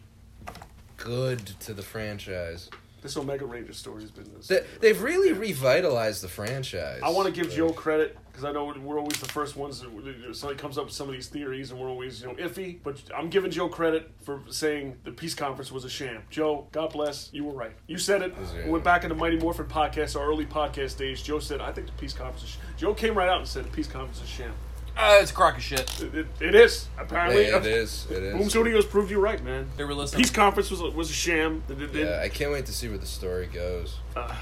good to the franchise. This Omega Ranger story has been this. They've really revitalized the franchise. I want to give Joe credit because I know we're always the first ones. Somebody comes up with some of these theories, and we're always iffy. But I'm giving Joe credit for saying the peace conference was a sham. Joe, God bless, you were right. You said it. We went back in the Mighty Morphin podcast, our early podcast days. Joe said, "I think the peace conference is." Joe came right out and said the peace conference is a sham. It's a crock of shit. It is, apparently. It is. Boom Studios proved you right, man. They were listening. Peace conference was a sham. Yeah, I can't wait to see where the story goes.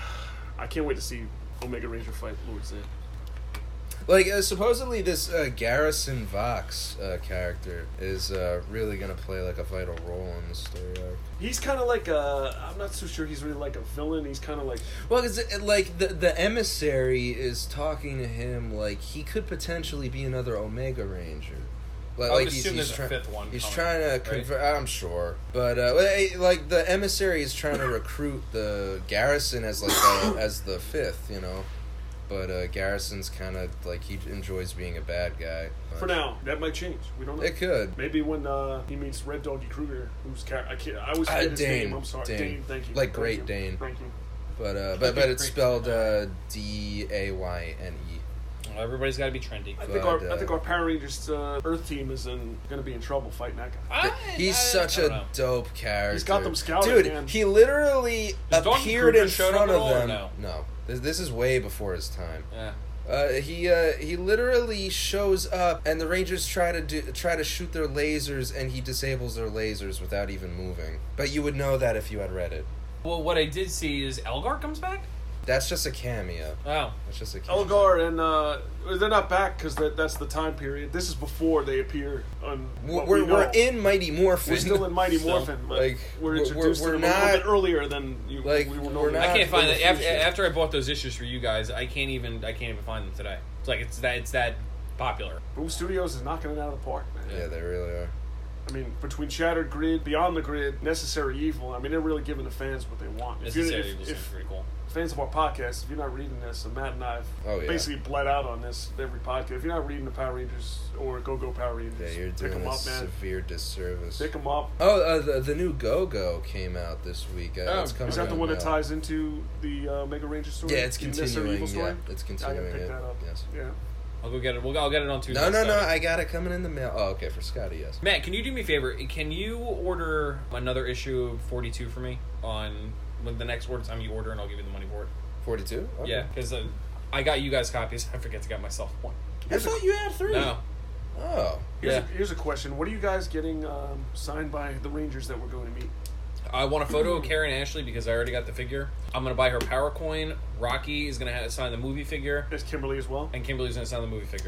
I can't wait to see Omega Ranger fight Lord Zed. Like, supposedly this Garrison Vox character is really going to play, like, a vital role in the story arc. He's kind of like I'm not so sure he's really like a villain. He's kind of like... Well, because, like, the emissary is talking to him like he could potentially be another Omega Ranger. I would assume there's a fifth one. He's coming, trying to convert... I'm sure. But, like, the emissary is trying to recruit the Garrison as, like, as the fifth, But Garrison's kind of like he enjoys being a bad guy. For now, that might change. We don't know. It could. Maybe when he meets Red Doggy Kruger, who's I always forget his name. I'm sorry, Dane. Thank you. Like Great Dane. Thank you. But it's spelled Dayne. Well, everybody's got to be trendy. I think our Power Rangers Earth team is going to be in trouble fighting that guy. He's such a dope character. He's got them scouted, dude. Man. He literally appeared in front of them. No. This is way before his time. Yeah. He literally shows up, and the Rangers try to shoot their lasers, and he disables their lasers without even moving. But you would know that if you had read it. Well, what I did see is Elgar comes back. That's just a cameo. Oh, that's just a cameo. Elgar and they're not back because that's the time period. This is before they appear on. We're in Mighty Morphin. We're still in Mighty Morphin. Like we're introduced to them a little bit earlier than we were not. I can't find it after I bought those issues for you guys. I can't even find them today. It's like it's that popular. Boom Studios is knocking it out of the park, man. Yeah, they really are. I mean, between Shattered Grid, Beyond the Grid, Necessary Evil, I mean, they're really giving the fans what they want. Necessary Evil is pretty cool. Fans of our podcast, if you're not reading this, and Matt and I have basically bled out on this every podcast. If you're not reading the Power Rangers or Go Power Rangers, you're doing pick them a up, man. severe disservice. Pick them up. Oh, the new Go came out this week. It's coming is that the one that out. ties into the Mega Ranger story? Yeah, it's continuing. Evil story? Yeah, it's continuing. I gotta pick that up. Yes. Yeah. I'll go get it. I'll get it on Tuesday. No, I got it coming in the mail. Oh, okay, for Scotty, yes. Matt, can you do me a favor? Can you order another issue of 42 for me on when the next time you order, and I'll give you the money for it. 42? Okay. Yeah, because I got you guys copies. I forget to get myself one. I thought you had 3. No. Oh. Here's a question. What are you guys getting signed by the Rangers that we're going to meet? I want a photo of Karen Ashley because I already got the figure. I'm going to buy her power coin. Rocky is going to sign the movie figure. Is Kimberly as well? And Kimberly's going to sign the movie figure.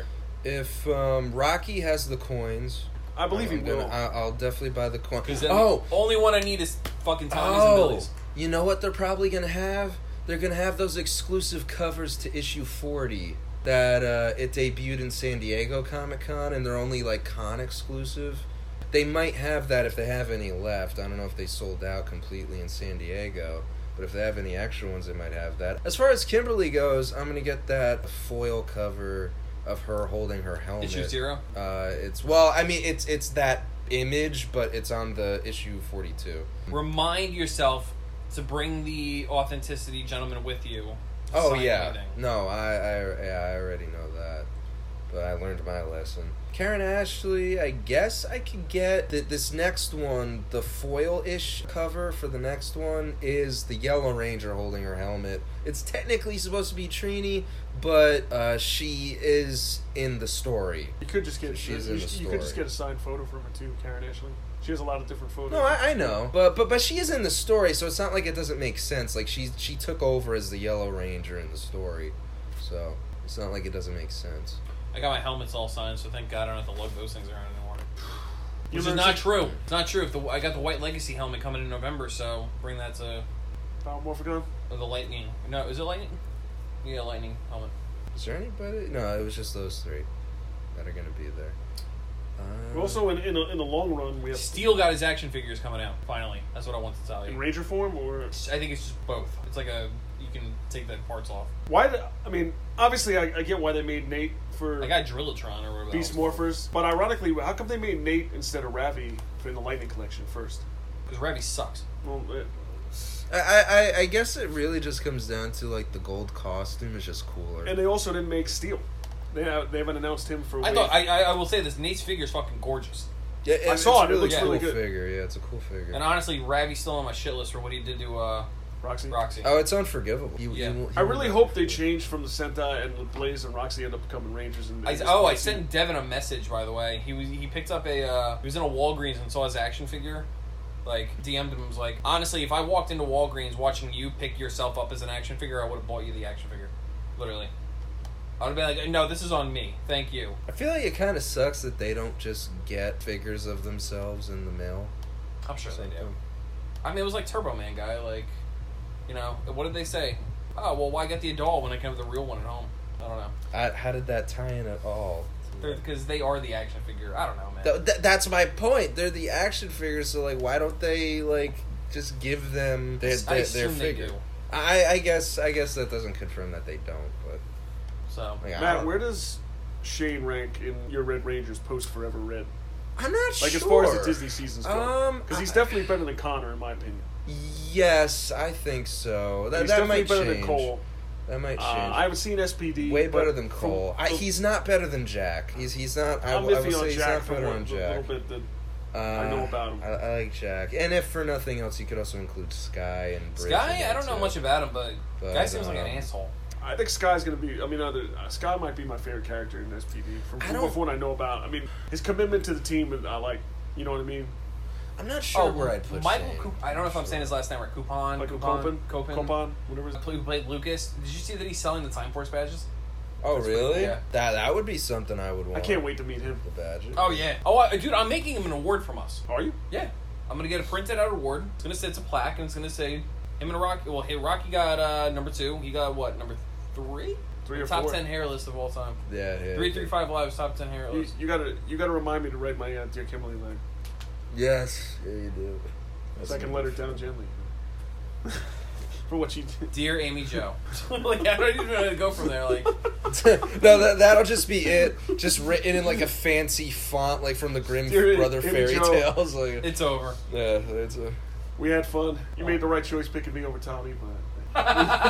If Rocky has the coins, I believe he will. I'll definitely buy the coin. Because the only one I need is fucking Tommy's and Billy's. You know what they're probably gonna have? They're gonna have those exclusive covers to issue 40 that it debuted in San Diego Comic-Con, and they're only like con exclusive. They might have that if they have any left. I don't know if they sold out completely in San Diego, but if they have any extra ones, they might have that. As far as Kimberly goes, I'm gonna get that foil cover of her holding her helmet. Issue 0? It's that image, but it's on the issue 42. Remind yourself to bring the Authenticity Gentleman with you. Oh, Sign yeah. anything. No, I already know that. But I learned my lesson. Karen Ashley, I guess I could get this next one. The foil-ish cover for the next one is the Yellow Ranger holding her helmet. It's technically supposed to be Trini, but she is in the story. You could just get She's in the story. You could just get a signed photo from her too, Karen Ashley. She has a lot of different photos. No, I know, but she is in the story, so it's not like it doesn't make sense. Like she took over as the Yellow Ranger in the story, so it's not like it doesn't make sense. I got my helmets all signed, so thank God I don't have to lug those things around anymore. Which is not true. It's not true. I got the White Legacy helmet coming in November, so bring that to... Power Morphicon? Or the Lightning. No, is it Lightning? Yeah, Lightning helmet. Is there anybody? No, it was just those three that are going to be there. Also, in the long run, we have... Steel got his action figures coming out, finally. That's what I want to tell you. In Ranger form, or...? I think it's just both. It's like you can take the parts off. Obviously, I get why they made Nate for... I got Drillitron or whatever. Beast Morphers. But ironically, how come they made Nate instead of Ravi in the Lightning Collection first? Because Ravi sucks. Well, I guess it really just comes down to, like, the gold costume is just cooler. And they also didn't make Steel. They haven't announced him for... I will say this, Nate's figure's fucking gorgeous. Yeah, I saw it. It looks really really cool good. Figure. Yeah, it's a cool figure. And honestly, Ravi's still on my shit list for what he did to Roxy. Oh, it's unforgivable. I really hope they change from the Sentai and the Blaze and Roxy end up becoming Rangers. I sent Devin a message, by the way. He picked up he was in a Walgreens and saw his action figure. Like, DM'd him and was like, honestly, if I walked into Walgreens watching you pick yourself up as an action figure, I would have bought you the action figure. Literally. I would have been like, no, this is on me. Thank you. I feel like it kind of sucks that they don't just get figures of themselves in the mail. I'm sure they do. I mean, it was like Turbo Man guy, like, you know, what did they say? Oh, well, why get the doll when I can have the real one at home? I don't know. How did that tie in at all? Because they are the action figure. I don't know, man. That's my point. They're the action figures, so, like, why don't they, like, just give them their figure? I guess that doesn't confirm that they don't, but... So, like, Matt, where does Shane rank in your Red Rangers post Forever Red? I'm not sure. Like, as far as the Disney seasons go. Because he's definitely better than Connor, in my opinion. Yes, I think so. That might better change. than Cole. That might change. I haven't seen SPD. Way better than Cole. He's not better than Jack. He's not. I'm I would iffy say on he's Jack not better for than a Jack. little bit that I know about him. I like Jack, and if for nothing else, you could also include Sky and Bridge. Sky, I don't know much about him, but Guy seems like an asshole. I think Sky's going to be... I mean, Sky might be my favorite character in SPD from what I know about. I mean, his commitment to the team, I like. You know what I mean? I'm not sure where I'd put Michael. I don't know if I'm saying his last name right. Coupon. Whatever. Who played Lucas? Did you see that he's selling the Time Force badges? Oh, really? Yeah. That would be something I would want. I can't wait to meet him. The badges. Oh yeah. Oh, dude, I'm making him an award from us. Are you? Yeah. I'm gonna get a printed out award. It's gonna say it's a plaque, and it's gonna say him and Rocky. Well, hey, Rocky got number 2. He got what? Number 3? 3 or top 4. 10 hair list of all time. Yeah. 335 Live's top 10 hair list. You gotta remind me to write my Dear Kimberly letter. Yes. Yeah, you do. So I can let her down gently. For what she did. Dear Amy Jo. Like, I don't even know how to go from there. Like, no, that'll just be it. Just written in like a fancy font, like from the Grimm Brother fairy tales. Like, it's over. Yeah, we had fun. You made the right choice picking me over Tommy, but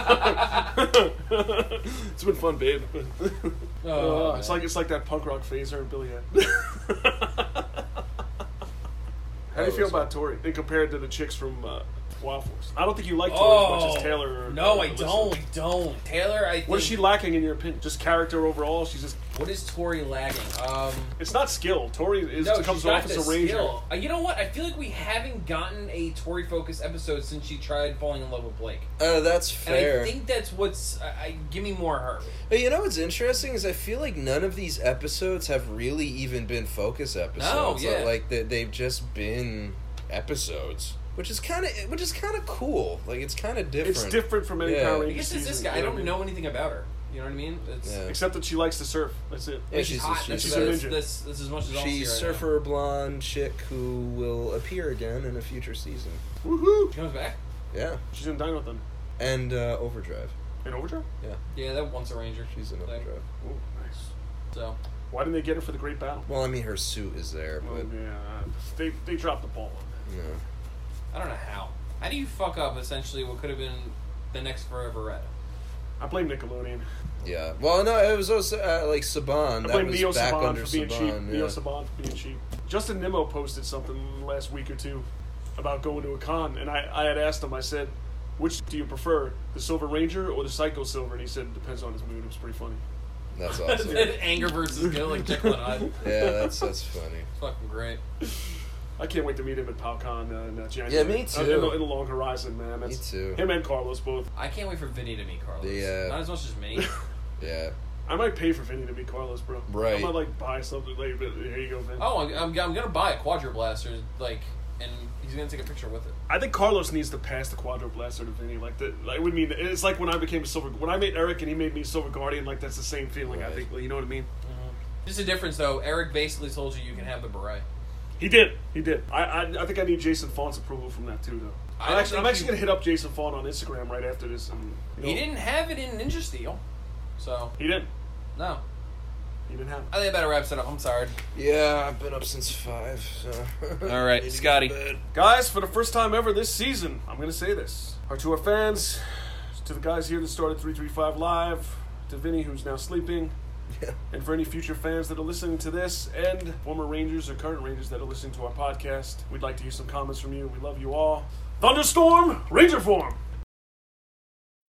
it's been fun, babe. It's like that punk rock phaser and Billy had. How do you feel about Tori? They compared to the chicks from Wild Force. I don't think you like Tori as much as Taylor. No, I don't. Taylor, I think... What is she lacking in your opinion? Just character overall? She's just... What is Tori lagging? It's not skill. Tori comes off as a ranger. Skill. You know what? I feel like we haven't gotten a Tori-focused episode since she tried falling in love with Blake. That's fair. And I think that's what's... give me more her. But you know what's interesting is I feel like none of these episodes have really even been focus episodes. No, yeah. Like they've just been episodes. Which is kind of cool. Like it's kind of different. It's different from any Power Rangers. I guess it's this guy. I don't know anything about her. You know what I mean? Except that she likes to surf. That's it. Yeah, she's hot. She's a ninja. That's as much as I'll see She's surfer blonde chick who will appear again in a future season. Woohoo! She comes back? Yeah. She's in Dino Thunder. And Overdrive. In Overdrive? Yeah. Yeah, that once a Ranger. She's in Overdrive. Oh, nice. So. Why didn't they get her for the Great Battle? Well, I mean, her suit is there, but... yeah, they dropped the ball on that. Yeah. I don't know how. How do you fuck up, essentially, what could have been the next Forever Red? I blame Nickelodeon. Yeah. Well, no, it was also like Saban. I blame Neo back Saban under for being Saban, cheap. yeah. Neo Saban for being cheap. Justin Nimmo posted something last week or two about going to a con, and I had asked him, I said, which do you prefer, the Silver Ranger or the Psycho Silver? And he said, it depends on his mood. It was pretty funny. That's awesome. Anger versus guilt, like Jekyll and Hyde. Yeah, that's funny. It's fucking great. I can't wait to meet him at PowCon in January. Yeah, me too. In the long horizon, man. Me too. Him and Carlos both. I can't wait for Vinny to meet Carlos. Yeah. Not as much as me. Yeah. I might pay for Vinny to meet Carlos, bro. Right. I might buy something. Like, here you go, Vin. Oh, I'm gonna buy a Quadro Blaster, and he's gonna take a picture with it. I think Carlos needs to pass the Quadro Blaster to Vinny. It's like when I became a Silver. When I met Eric and he made me Silver Guardian. Like that's the same feeling. Right. I think. You know what I mean? Mm-hmm. Just a difference, though. Eric basically told you can have the beret. He did. I think I need Jason Fawn's approval from that too, though. I'm actually gonna hit up Jason Fawn on Instagram right after this. And, he didn't have it in Ninja Steel, so he didn't. No, he didn't have it. I think I better wrap it up. I'm tired. Yeah, I've been up since 5. So. All right, Scotty. Guys, for the first time ever this season, I'm gonna say this: to our fans, to the guys here that started 335 Live, to Vinny who's now sleeping. Yeah. And for any future fans that are listening to this, and former Rangers or current Rangers that are listening to our podcast, we'd like to hear some comments from you. We love you all. Thunderstorm, Ranger Form!